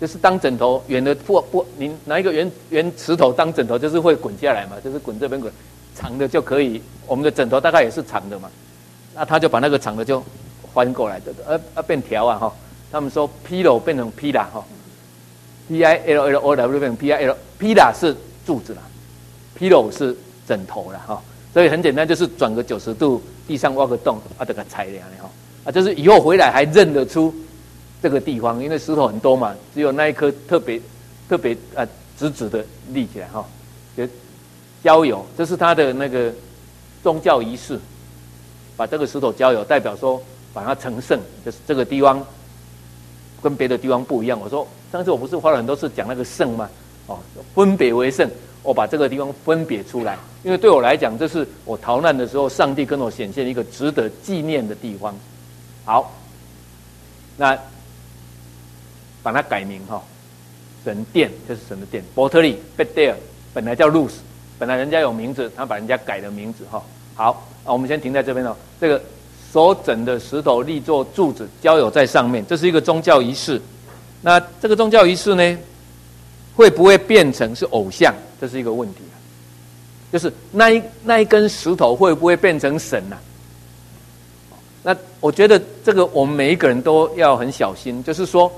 Speaker 1: 就是当枕头，圆的不不，你拿一个圆圆石头当枕头，就是会滚下来嘛，就是滚这边滚，长的就可以，我们的枕头大概也是长的嘛，那他就把那个长的就翻过来的，呃呃变条啊哈，他们说 pillow 变成 pillar 哈 ，P I L L O W 变成 P I L，pillar 是柱子啦 ，pillow 是枕头啦哈，所以很简单，就是转个九十度，地上挖个洞，啊这个踩的哈，啊就是以后回来还认得出这个地方，因为石头很多嘛，只有那一颗特别特别啊直直的立起来哈，就浇油，这是他的那个宗教仪式，把这个石头浇油，代表说把它成圣，就是这个地方跟别的地方不一样。我说上次我不是花了很多次讲那个圣吗？哦，分别为圣，我把这个地方分别出来，因为对我来讲，这是我逃难的时候，上帝跟我显现一个值得纪念的地方。好，那把它改名哈，神殿就是神的殿 ，Botany Bethel 本来叫 Luz， 本来人家有名字，他把人家改了名字哈。好，啊，我们先停在这边哦。这个手整的石头立作柱子，浇油在上面，这是一个宗教仪式。那这个宗教仪式呢，会不会变成是偶像？这是一个问题啊。就是那一那一根石头会不会变成神啊？那我觉得这个我们每一个人都要很小心，就是说，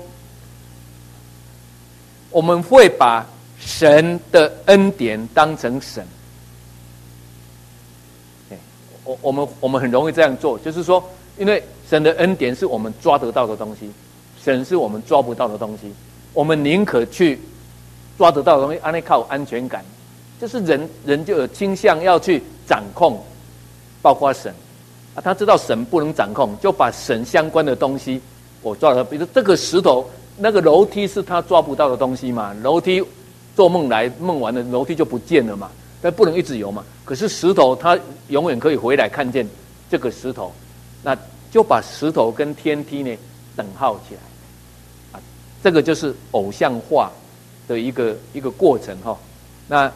Speaker 1: 我们会把神的恩典当成神。我我们我们很容易这样做，就是说，因为神的恩典是我们抓得到的东西，神是我们抓不到的东西，我们宁可去抓得到的东西，安内靠安全感，就是人人就有倾向要去掌控，包括神啊，他知道神不能掌控，就把神相关的东西我抓得到，比如这个石头，那个楼梯是他抓不到的东西嘛，楼梯做梦来梦完了，楼梯就不见了嘛。但不能一直游嘛，可是石头它永远可以回来看见这个石头，那就把石头跟天梯呢等号起来，啊，这个就是偶像化的一个一个过程哈。那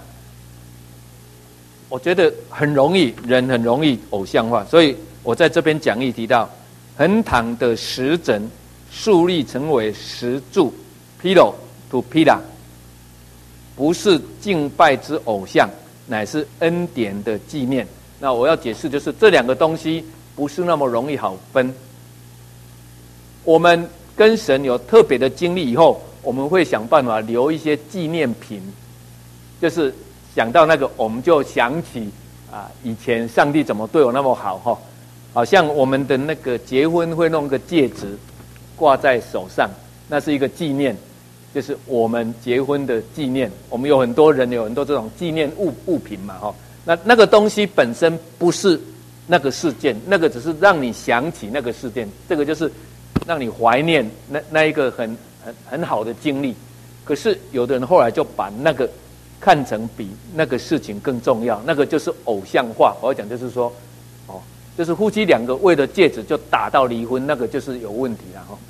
Speaker 1: 我觉得很容易，人很容易偶像化，所以我在这边讲义提到，横躺的石枕竖立成为石柱 ，pillow to pillar， 不是敬拜之偶像。乃是恩典的纪念。那我要解释，就是这两个东西不是那么容易好分。我们跟神有特别的经历以后，我们会想办法留一些纪念品，就是想到那个，我们就想起啊，以前上帝怎么对我那么好哈。好像我们的那个结婚会弄个戒指挂在手上，那是一个纪念。就是我们结婚的纪念，我们有很多人有很多这种纪念物物品嘛，哈。那那个东西本身不是那个事件，那个只是让你想起那个事件，这个就是让你怀念那那一个很很很好的经历。可是有的人后来就把那个看成比那个事情更重要，那个就是偶像化。我要讲就是说，哦，就是夫妻两个为了戒指就打到离婚，那个就是有问题了，哈。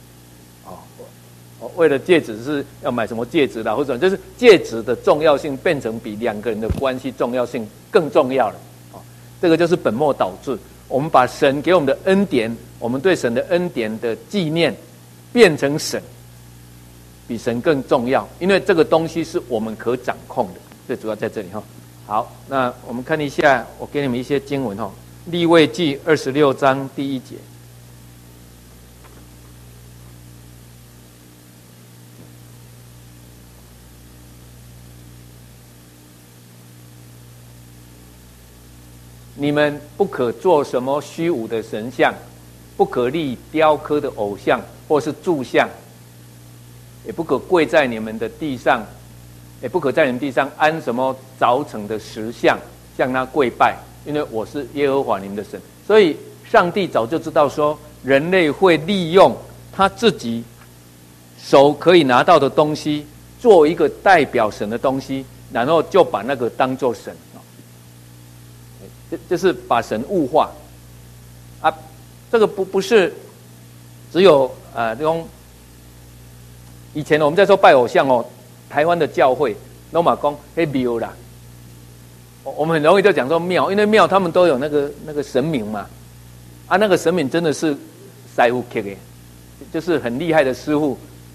Speaker 1: 为了戒指是要买什么戒指啦，或者就是戒指的重要性变成比两个人的关系重要性更重要了。哦，这个就是本末倒置。我们把神给我们的恩典，我们对神的恩典的纪念，变成神，比神更重要，因为这个东西是我们可掌控的。最主要在这里哈。好，那我们看一下，我给你们一些经文哈，《利未记》二十六章第一节。你们不可做什么虚无的神像，不可立雕刻的偶像或是柱像，也不可跪在你们的地上，也不可在你们地上安什么凿成的石像，向他跪拜，因为我是耶和华你们的神。所以上帝早就知道说，人类会利用他自己手可以拿到的东西，做一个代表神的东西，然后就把那个当作神。就是把神物化啊，这个不不是只有呃这种以前我们在说拜偶像哦，台湾的教会都嘛讲黑庙啦，我们很容易就讲说庙，因为庙他们都有那个那个神明嘛，啊那个神明真的是师傅刻的，就是很厉害的师傅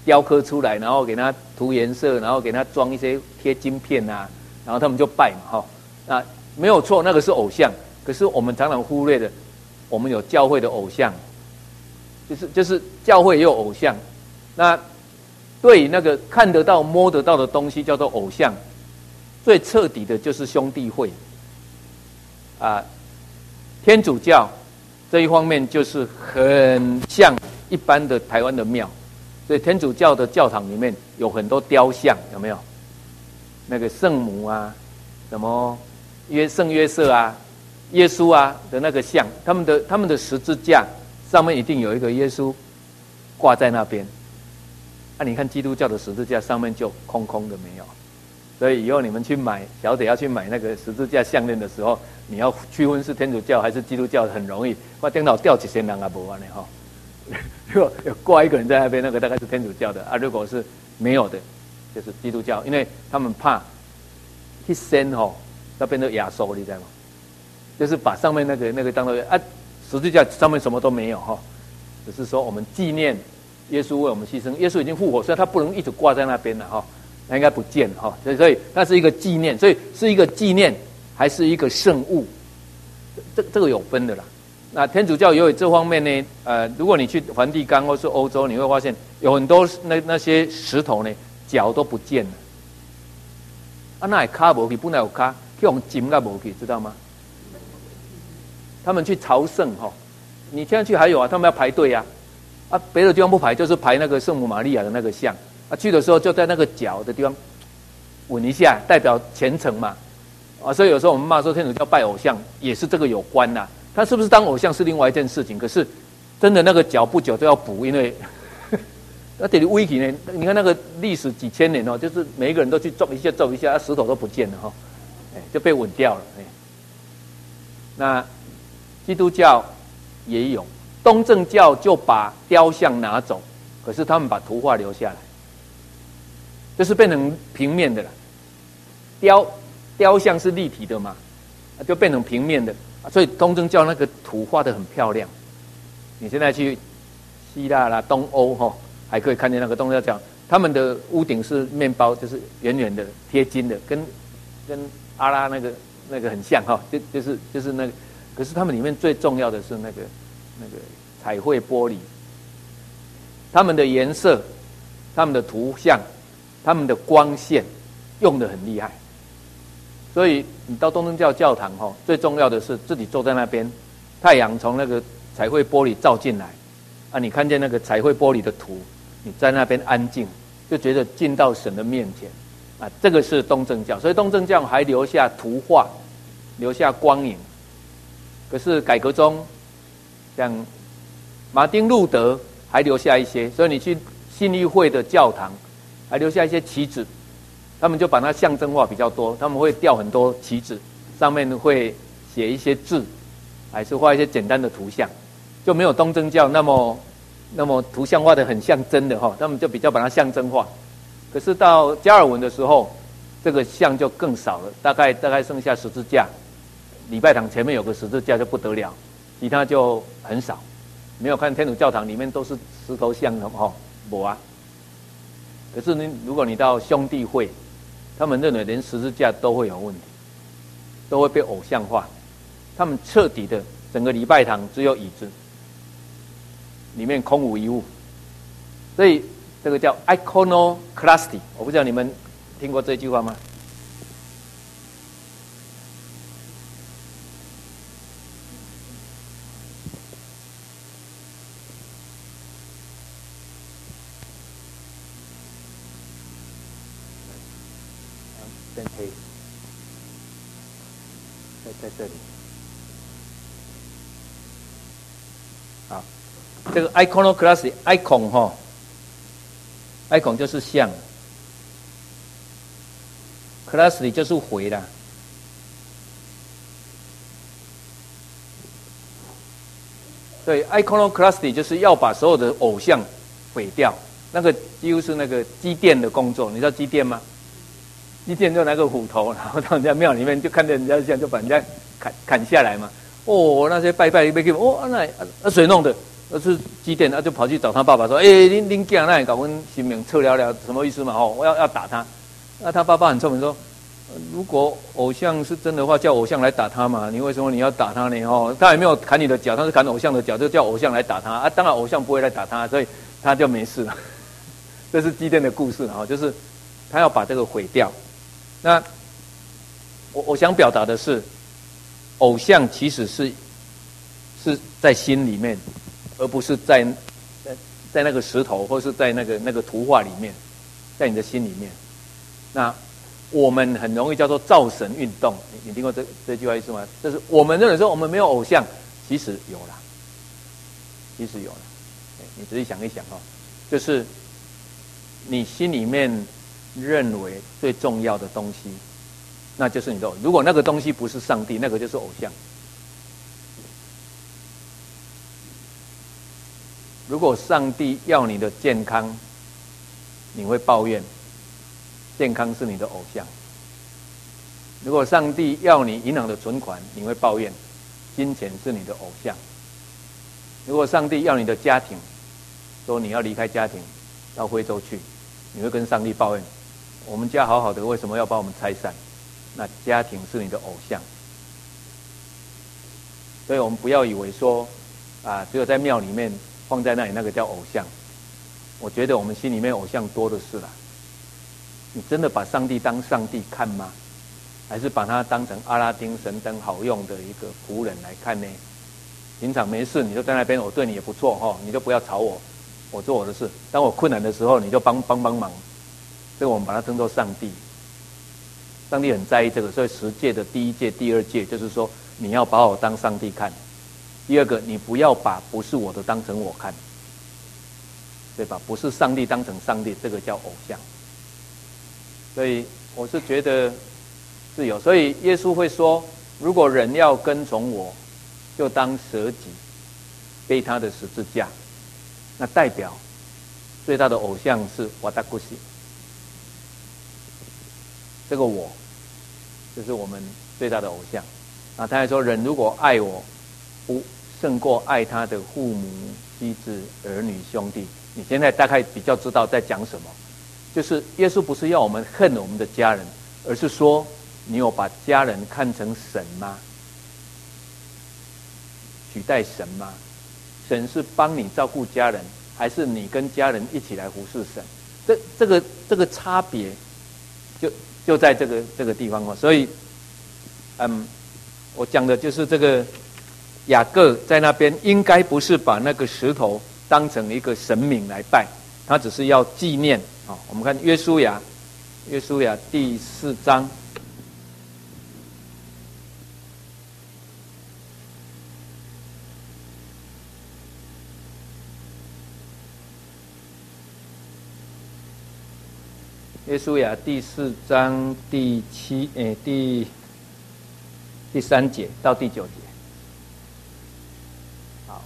Speaker 1: 雕刻出来，然后给它涂颜色，然后给它装一些贴晶片啊，然后他们就拜嘛，哈、哦，那没有错，那个是偶像。可是我们常常忽略的，我们有教会的偶像，就是就是教会也有偶像。那对那个看得到、摸得到的东西叫做偶像，最彻底的就是兄弟会啊。天主教这一方面就是很像一般的台湾的庙，所以天主教的教堂里面有很多雕像，有没有？那个圣母啊，什么约圣约瑟啊、耶稣啊的那个像，他们的他们的十字架上面一定有一个耶稣挂在那边。啊，你看基督教的十字架上面就空空的没有，所以以后你们去买小姐要去买那个十字架项链的时候，你要区分是天主教还是基督教很容易。我电脑掉几千人啊，不完了哈。如果有挂一个人在那边，那个大概是天主教的啊。如果是没有的，就是基督教，因为他们怕一身吼那边的亚收，你知道吗？就是把上面那个那个当做啊十字架上面什么都没有哈，只是说我们纪念耶稣为我们牺牲，耶稣已经复活，所以他不能一直挂在那边了哈，那应该不见哈，所以所以那是一个纪念，所以是一个纪念还是一个圣物，这这个有分的啦。那天主教也有这方面呢，呃，如果你去梵蒂冈或是欧洲，你会发现有很多那那些石头呢，脚都不见了，啊，那卡无去，本来有卡，去用金个无去，知道吗？他们去朝圣哈，你现在去还有啊，他们要排队啊。啊，别的地方不排，就是排那个圣母玛利亚的那个像。啊，去的时候就在那个脚的地方吻一下，代表虔诚嘛。啊，所以有时候我们骂说天主教拜偶像，也是这个有关呐、啊。他是不是当偶像是另外一件事情，可是真的那个脚不久就要补，因为那得危险呢。你看那个历史几千年哦，就是每一个人都去撞一下撞一下，啊、石头都不见了哈、哦，哎，就被吻掉了。哎，那基督教也有。东正教就把雕像拿走，可是他们把图画留下来，就是变成平面的了。雕雕像是立体的嘛，就变成平面的，所以东正教那个图画得很漂亮。你现在去希腊啦、东欧哈，还可以看见那个东正教，他们的屋顶是面包，就是圆圆的、贴金的，跟跟阿拉那个那个很像哈，就就是就是那个。可是他们里面最重要的是那个。那个彩绘玻璃，他们的颜色、他们的图像、他们的光线用得很厉害。所以你到东正教教堂哈，最重要的是自己坐在那边，太阳从那个彩绘玻璃照进来，啊，你看见那个彩绘玻璃的图，你在那边安静，就觉得进到神的面前，啊，这个是东正教。所以东正教还留下图画，留下光影。可是改革中，像马丁路德还留下一些，所以你去信义会的教堂还留下一些旗子，他们就把它象征化比较多，他们会吊很多旗子，上面会写一些字，还是画一些简单的图像，就没有东正教那么那么图像化的很像真的哈，他们就比较把它象征化。可是到加尔文的时候，这个像就更少了，大概大概剩下十字架，礼拜堂前面有个十字架就不得了。其他就很少，没有看天主教堂里面都是石头像的哈，没啊。可是你如果你到兄弟会，他们认为连十字架都会有问题，都会被偶像化。他们彻底的整个礼拜堂只有椅子，里面空无一物，所以这个叫 iconoclasty。我不知道你们听过这句话吗？变黑，在在这里。好，这个 iconoclasty icon 哈 ，icon 就是像 ，classy 就是毁啦。对 ，iconoclasty 就是要把所有的偶像毁掉，那个几乎是那个祭奠的工作，你知道祭奠吗？祭奠就拿个斧头，然后到人家庙里面就看见人家像，就把人家砍砍下来嘛。哦，那些拜拜拜拜，哦，那那谁弄的？ 而是基甸，他就跑去找他爸爸说：“哎、欸，恁恁囝那搞阮性命撤了了，什么意思嘛？哦，我要要打他。”那他爸爸很聪明说：“如果偶像是真的话，叫偶像来打他嘛。你为什么你要打他呢？哦，他也没有砍你的脚，他是砍偶像的脚，就叫偶像来打他啊。当然偶像不会来打他，所以他就没事了。这是基甸的故事啊，就是他要把这个毁掉。那我我想表达的是，偶像其实是是在心里面。”而不是在在在那个石头，或是在那个那个图画里面，在你的心里面。那我们很容易叫做造神运动，你你听过这这句话意思吗？就是我们认为说我们没有偶像，其实有啦，其实有啦。你仔细想一想哦，就是你心里面认为最重要的东西，那就是你的偶像。如果那个东西不是上帝，那个就是偶像。如果上帝要你的健康，你会抱怨，健康是你的偶像；如果上帝要你银行的存款，你会抱怨，金钱是你的偶像；如果上帝要你的家庭，说你要离开家庭到非洲去，你会跟上帝抱怨，我们家好好的，为什么要把我们拆散？那家庭是你的偶像。所以我们不要以为说啊，只有在庙里面放在那里那个叫偶像。我觉得我们心里面偶像多的是啦。你真的把上帝当上帝看吗？还是把他当成阿拉丁神灯好用的一个仆人来看呢？平常没事你就在那边，我对你也不错哈，你就不要吵我，我做我的事。当我困难的时候，你就帮帮帮忙。所以我们把它称作上帝。上帝很在意这个，所以十诫的第一诫、第二诫就是说，你要把我当上帝看。第二个，你不要把不是我的当成我看，对吧？不是上帝当成上帝，这个叫偶像。所以我是觉得是有，所以耶稣会说，如果人要跟从我，就当舍己，背他的十字架。那代表最大的偶像是瓦达古西，这个我，这是我们最大的偶像。那他还说，人如果爱我，不胜过爱他的父母、妻子、儿女、兄弟。你现在大概比较知道在讲什么，就是耶稣不是要我们恨我们的家人，而是说你有把家人看成神吗？取代神吗？神是帮你照顾家人，还是你跟家人一起来服侍神？这这个这个差别就就在这个这个地方哦。所以，嗯，我讲的就是这个雅各在那边应该不是把那个石头当成一个神明来拜，他只是要纪念啊。我们看约书亚，约书亚第四章。约书亚第四章第七诶第第三节到第九节。好，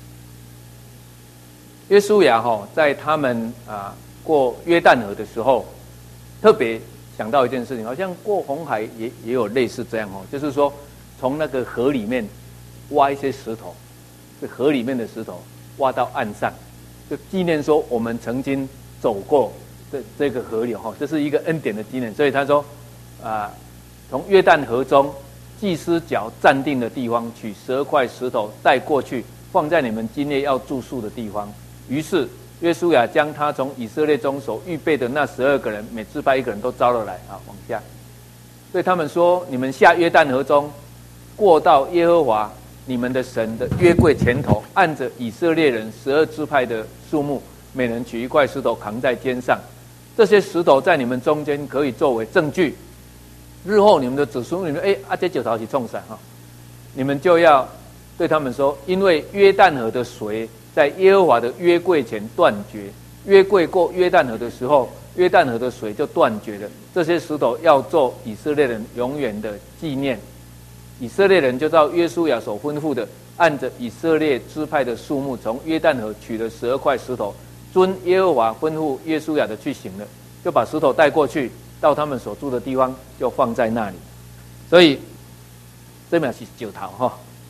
Speaker 1: 约书亚哈在他们啊过约旦河的时候，特别想到一件事情，好像过红海也也有类似这样哦，就是说从那个河里面挖一些石头，是河里面的石头挖到岸上，就纪念说我们曾经走过这这个河流哈，这是一个恩典的纪念。所以他说啊，从约旦河中祭司脚站定的地方取十二块石头带过去，放在你们今夜要住宿的地方。于是约书亚将他从以色列中所预备的那十二个人，每支派一个人都招了来啊，往下。所以他们说，你们下约旦河中，过到耶和华你们的神的约柜前头，按着以色列人十二支派的数目，每人取一块石头扛在肩上。这些石头在你们中间可以作为证据，日后你们的子孙，你们哎啊这九条起冲伞哈，你们就要对他们说，因为约旦河的水在耶和华的约柜前断绝，约柜过约旦河的时候，约旦河的水就断绝了。这些石头要做以色列人永远的纪念。以色列人就照约书亚所吩咐的，按着以色列支派的数目，从约旦河取了十二块石头，遵耶和华吩咐约书亚的去行了，就把石头带过去，到他们所住的地方，就放在那里。所以这边是九头哈，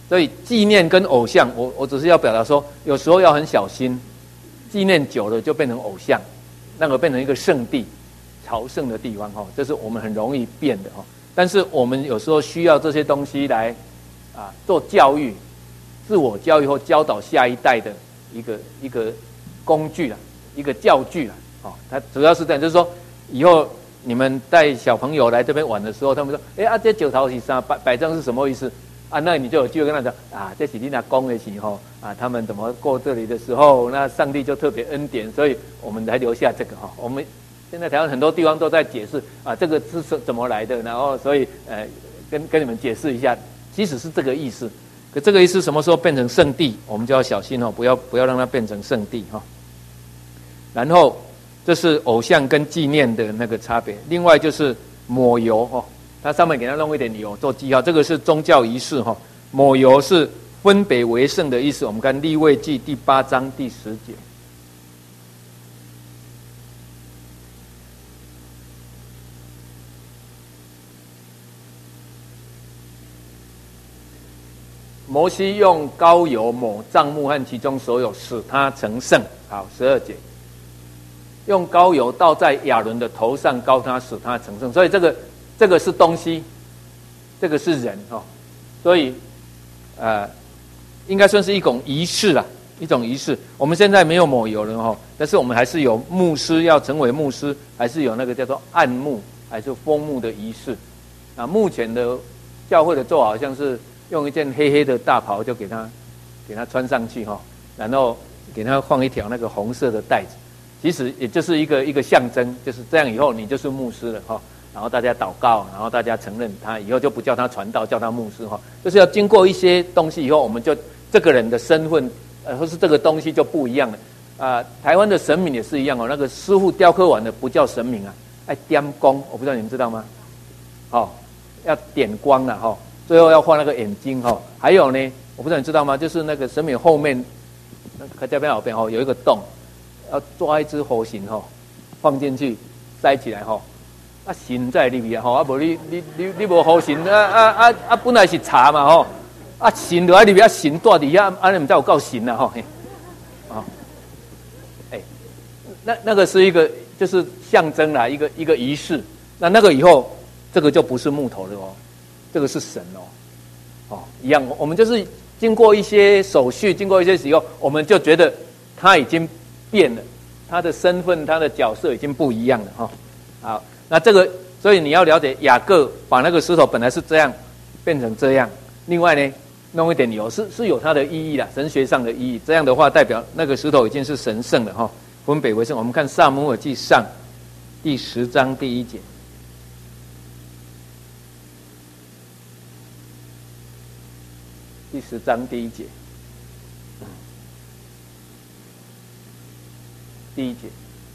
Speaker 1: 所以纪念跟偶像，我我只是要表达说，有时候要很小心，纪念久了就变成偶像，那个变成一个圣地，朝圣的地方哈，这是我们很容易变的哈。但是我们有时候需要这些东西来啊做教育、自我教育或教导下一代的一个一个工具啊，一个教具啊。哦，它主要是这样，就是说以后你们带小朋友来这边玩的时候，他们说：“哎啊，这九桃是啥？摆摆正是什么意思？”啊，那你就有机会跟他讲啊，这是你那公的时候啊，他们怎么过这里的时候，那上帝就特别恩典，所以我们才留下这个哈。我们现在台湾很多地方都在解释啊，这个是怎么来的，然后所以呃，跟跟你们解释一下，即使是这个意思，可这个意思什么时候变成圣地，我们就要小心哦，不要不要让它变成圣地哈。然后这是偶像跟纪念的那个差别，另外就是抹油哈。它上面给它弄一点油做记号，这个是宗教仪式哈。抹油是分别为圣的意思。我们看利未记第八章第十节，摩西用膏油抹帐幕和其中所有，使它成圣。好，十二节，用膏油倒在亚伦的头上，膏他，使他成圣。所以这个。这个是东西，这个是人哦，所以，呃，应该算是一种仪式啦，一种仪式。我们现在没有抹油了哈，但是我们还是有牧师要成为牧师，还是有那个叫做按牧还是封牧的仪式。啊，目前的教会的做法好像是用一件黑黑的大袍就给他给他穿上去哈，然后给他放一条那个红色的带子，其实也就是一个一个象征，就是这样以后你就是牧师了哈。然后大家祷告，然后大家承认他，以后就不叫他传道，叫他牧师哈。就是要经过一些东西以后，我们就这个人的身份，呃，或是这个东西就不一样了。啊、呃，台湾的神明也是一样哦。那个师傅雕刻完的不叫神明啊，爱点光，我不知道你们知道吗？哦，要点光了哈、哦，最后要画那个眼睛哈、哦。还有呢，我不知道你知道吗？就是那个神明后面，那个这边后边哦有一个洞，要抓一只猴形哈、哦，放进去塞起来哈、哦。啊，神在里面吼，啊无你你你你无好神啊啊啊啊，本来是茶嘛吼，啊神就在里面，啊神住底下，安尼唔知有够神啊吼，啊，哎，那那个是一个就是象征啦，一个一个仪式。那那个以后，这个就不是木头了哦，这个是神哦，哦一样，我们就是经过一些手续，经过一些以后，我们就觉得他已经变了，他的身份、他的角色已经不一样了哈、哦，好。那这个，所以你要了解雅各把那个石头本来是这样，变成这样。另外呢，弄一点油是是有它的意义啦，神学上的意义。这样的话，代表那个石头已经是神圣了哈，分别为圣。我们看撒母耳记上第十章第一节，第十章第一节，第一节。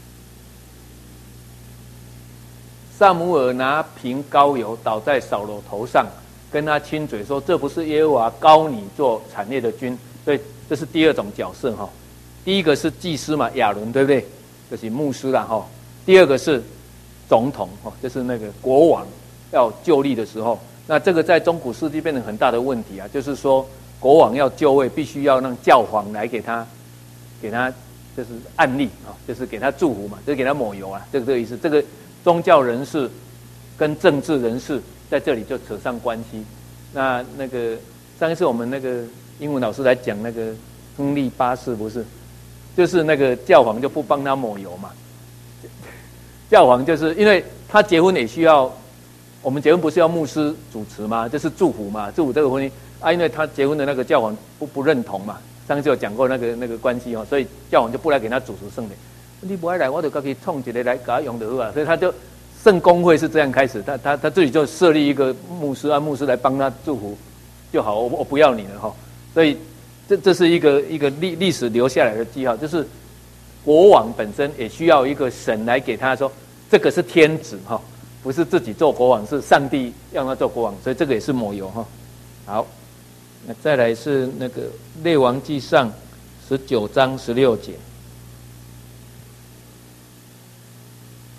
Speaker 1: 撒母耳拿瓶膏油倒在扫罗头上，跟他亲嘴说：“这不是耶和华膏你做产业的君。”所以这是第二种角色哈。第一个是祭司嘛，亚伦对不对？就是牧师啦哈。第二个是总统哈，就是那个国王要就立的时候，那这个在中古世纪变成很大的问题啊，就是说国王要就位，必须要让教皇来给他给他就是按立啊，就是给他祝福嘛，就是给他抹油啊，这个这个意思。这个宗教人士跟政治人士在这里就扯上关系。那那个上一次我们那个英文老师来讲那个亨利八世不是，就是那个教皇就不帮他抹油嘛。教皇就是因为他结婚也需要，我们结婚不是要牧师主持吗？就是祝福嘛，祝福这个婚姻啊。因为他结婚的那个教皇不不认同嘛，上一次有讲过那个那个关系哦，所以教皇就不来给他主持圣礼。你不爱来，我就给他创一个来给他用就好啊。所以他就圣公会是这样开始，他他他自己就设立一个牧师，按牧师来帮他祝福就好，我我不要你了哈。所以这这是一个一个历历史留下来的记号，就是国王本身也需要一个神来给他说，这个是天子哈，不是自己做国王，是上帝让他做国王，所以这个也是抹油哈。好，那再来是那个列王纪上十九章十六节。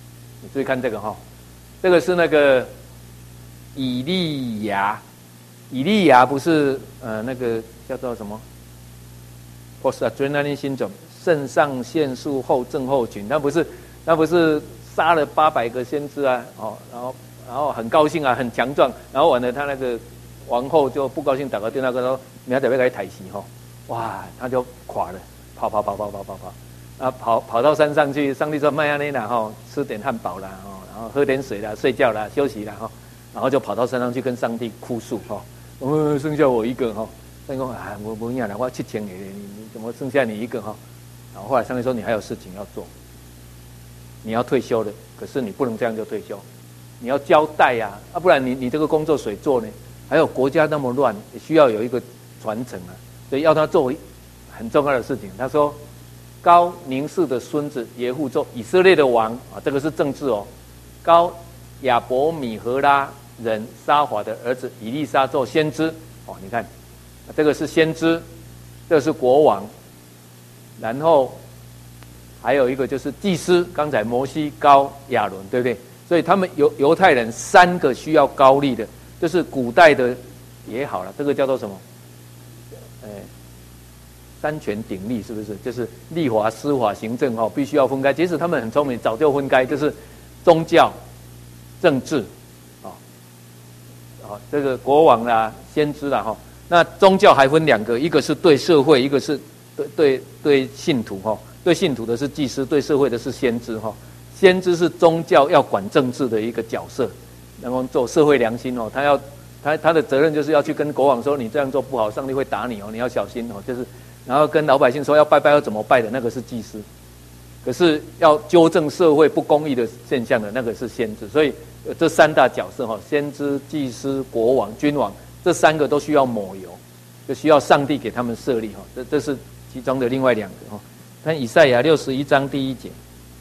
Speaker 1: 注意看这个哈，这个是那个以利亚以利亚不是呃那个叫做什么 post-adrenaline syndrome 肾上腺素后症候群，他不是他不是杀了八百个先知啊，哦，然后然后很高兴啊，很强壮，然后完了他那个王后就不高兴，打个电话跟他说，你要准备来抬席哈，哇，他就垮了，跑跑跑跑跑跑跑，啊跑跑到山上去，上帝说麦亚内啦哈，吃点汉堡啦哈，然后喝点水啦，睡觉啦，休息啦哈，然后就跑到山上去跟上帝哭诉哈。哦，剩下我一个哈，上帝说啊，我不一样了，我七千个，你你怎么剩下你一个哈？然后后来上帝说你还有事情要做，你要退休了，可是你不能这样就退休，你要交代呀、啊，啊不然你你这个工作谁做呢？还有国家那么乱，也需要有一个传承啊，所以要他做很重要的事情。他说，高宁氏的孙子耶户做以色列的王啊，这个是政治哦。高亚伯米和拉人沙法的儿子以利沙做先知哦，你看，这个是先知，这个是国王，然后还有一个就是祭司，刚才摩西、高、亚伦，对不对？所以他们犹犹太人三个需要高丽的，就是古代的也好了，这个叫做什么？呃，三权鼎立是不是？就是立法、司法、行政哈、哦，必须要分开。即使他们很聪明，早就分开，就是宗教、政治。哦，这个国王啦、先知啦，哈，那宗教还分两个，一个是对社会，一个是对对对信徒，哈，对信徒的是祭司，对社会的是先知，哈。先知是宗教要管政治的一个角色，然后做社会良心哦，他要他他的责任就是要去跟国王说，你这样做不好，上帝会打你哦，你要小心哦，就是，然后跟老百姓说要拜拜要怎么拜的那个是祭司，可是要纠正社会不公义的现象的那个是先知，所以。这三大角色哈，先知、祭司、国王、君王，这三个都需要抹油，就需要上帝给他们设立哈。这这是其中的另外两个哈。看以赛亚六十一章第一节，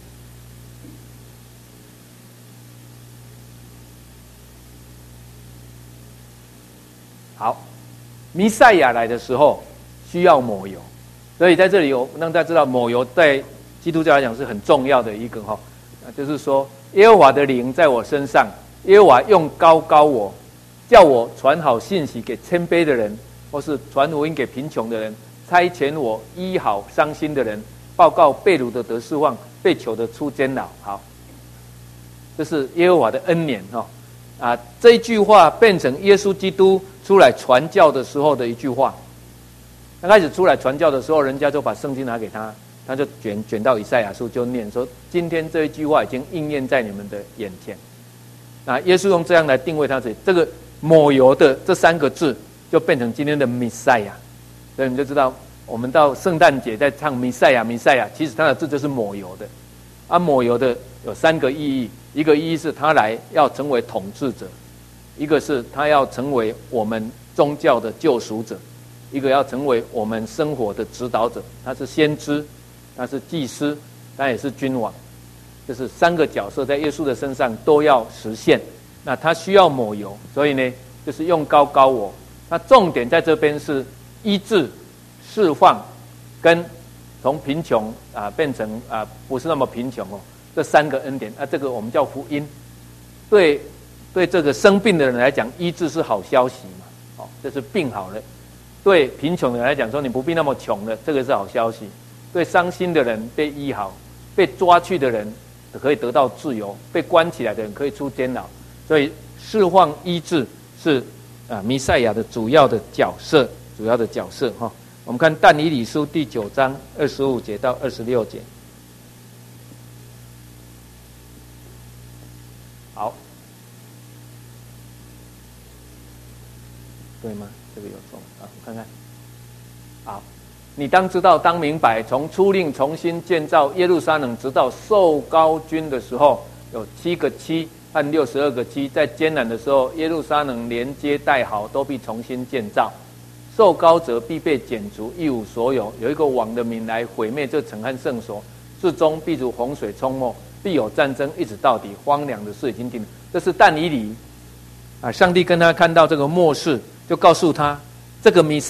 Speaker 1: 好，弥赛亚来的时候需要抹油，所以在这里有让大家知道，抹油在基督教来讲是很重要的一个哈，就是说。耶和华的灵在我身上，耶和华用膏膏我，叫我传好信息给谦卑的人，或是传福音给贫穷的人，差遣我医好伤心的人，报告被掳的得释放，被囚的出监牢。好，这是耶和华的恩年哈啊！这一句话变成耶稣基督出来传教的时候的一句话。刚开始出来传教的时候，人家就把圣经拿给他。他就卷卷到以赛亚书，就念说：“今天这一句话已经应验在你们的眼前。”那耶稣用这样来定位他自己，这个抹油的这三个字就变成今天的弥赛亚。所以你就知道，我们到圣诞节在唱弥赛亚，弥赛亚，其实它的字就是抹油的。啊，抹油的有三个意义：一个意义是他来要成为统治者；一个是他要成为我们宗教的救赎者；一个要成为我们生活的指导者。他是先知。他是祭司，他也是君王，这是三个角色在耶稣的身上都要实现。那他需要抹油，所以呢，就是用膏膏我。那重点在这边是医治、释放，跟从贫穷啊变成啊不是那么贫穷哦，这三个恩典啊，这个我们叫福音。对对，这个生病的人来讲，医治是好消息嘛，哦，这是病好了。对贫穷的人来讲，说你不必那么穷了，这个是好消息。对伤心的人被医好，被抓去的人可以得到自由，被关起来的人可以出监牢。所以释放医治是啊弥赛亚的主要的角色，主要的角色哈。我们看但以理书第九章二十五节到二十六节。好，对吗？这个有错啊，我看看。好。你当知道，当明白，从初令重新建造耶路撒冷，直到受膏君的时候，有七个七和六十二个七。在艰难的时候，耶路撒冷连接带好，都必重新建造。受膏者必被剪除，一无所有。有一个王的名来毁灭这城和圣所，至终必如洪水冲没，必有战争，一直到底。荒凉的事已经定了。这是但以理啊，上帝跟他看到这个末世，就告诉他这个弥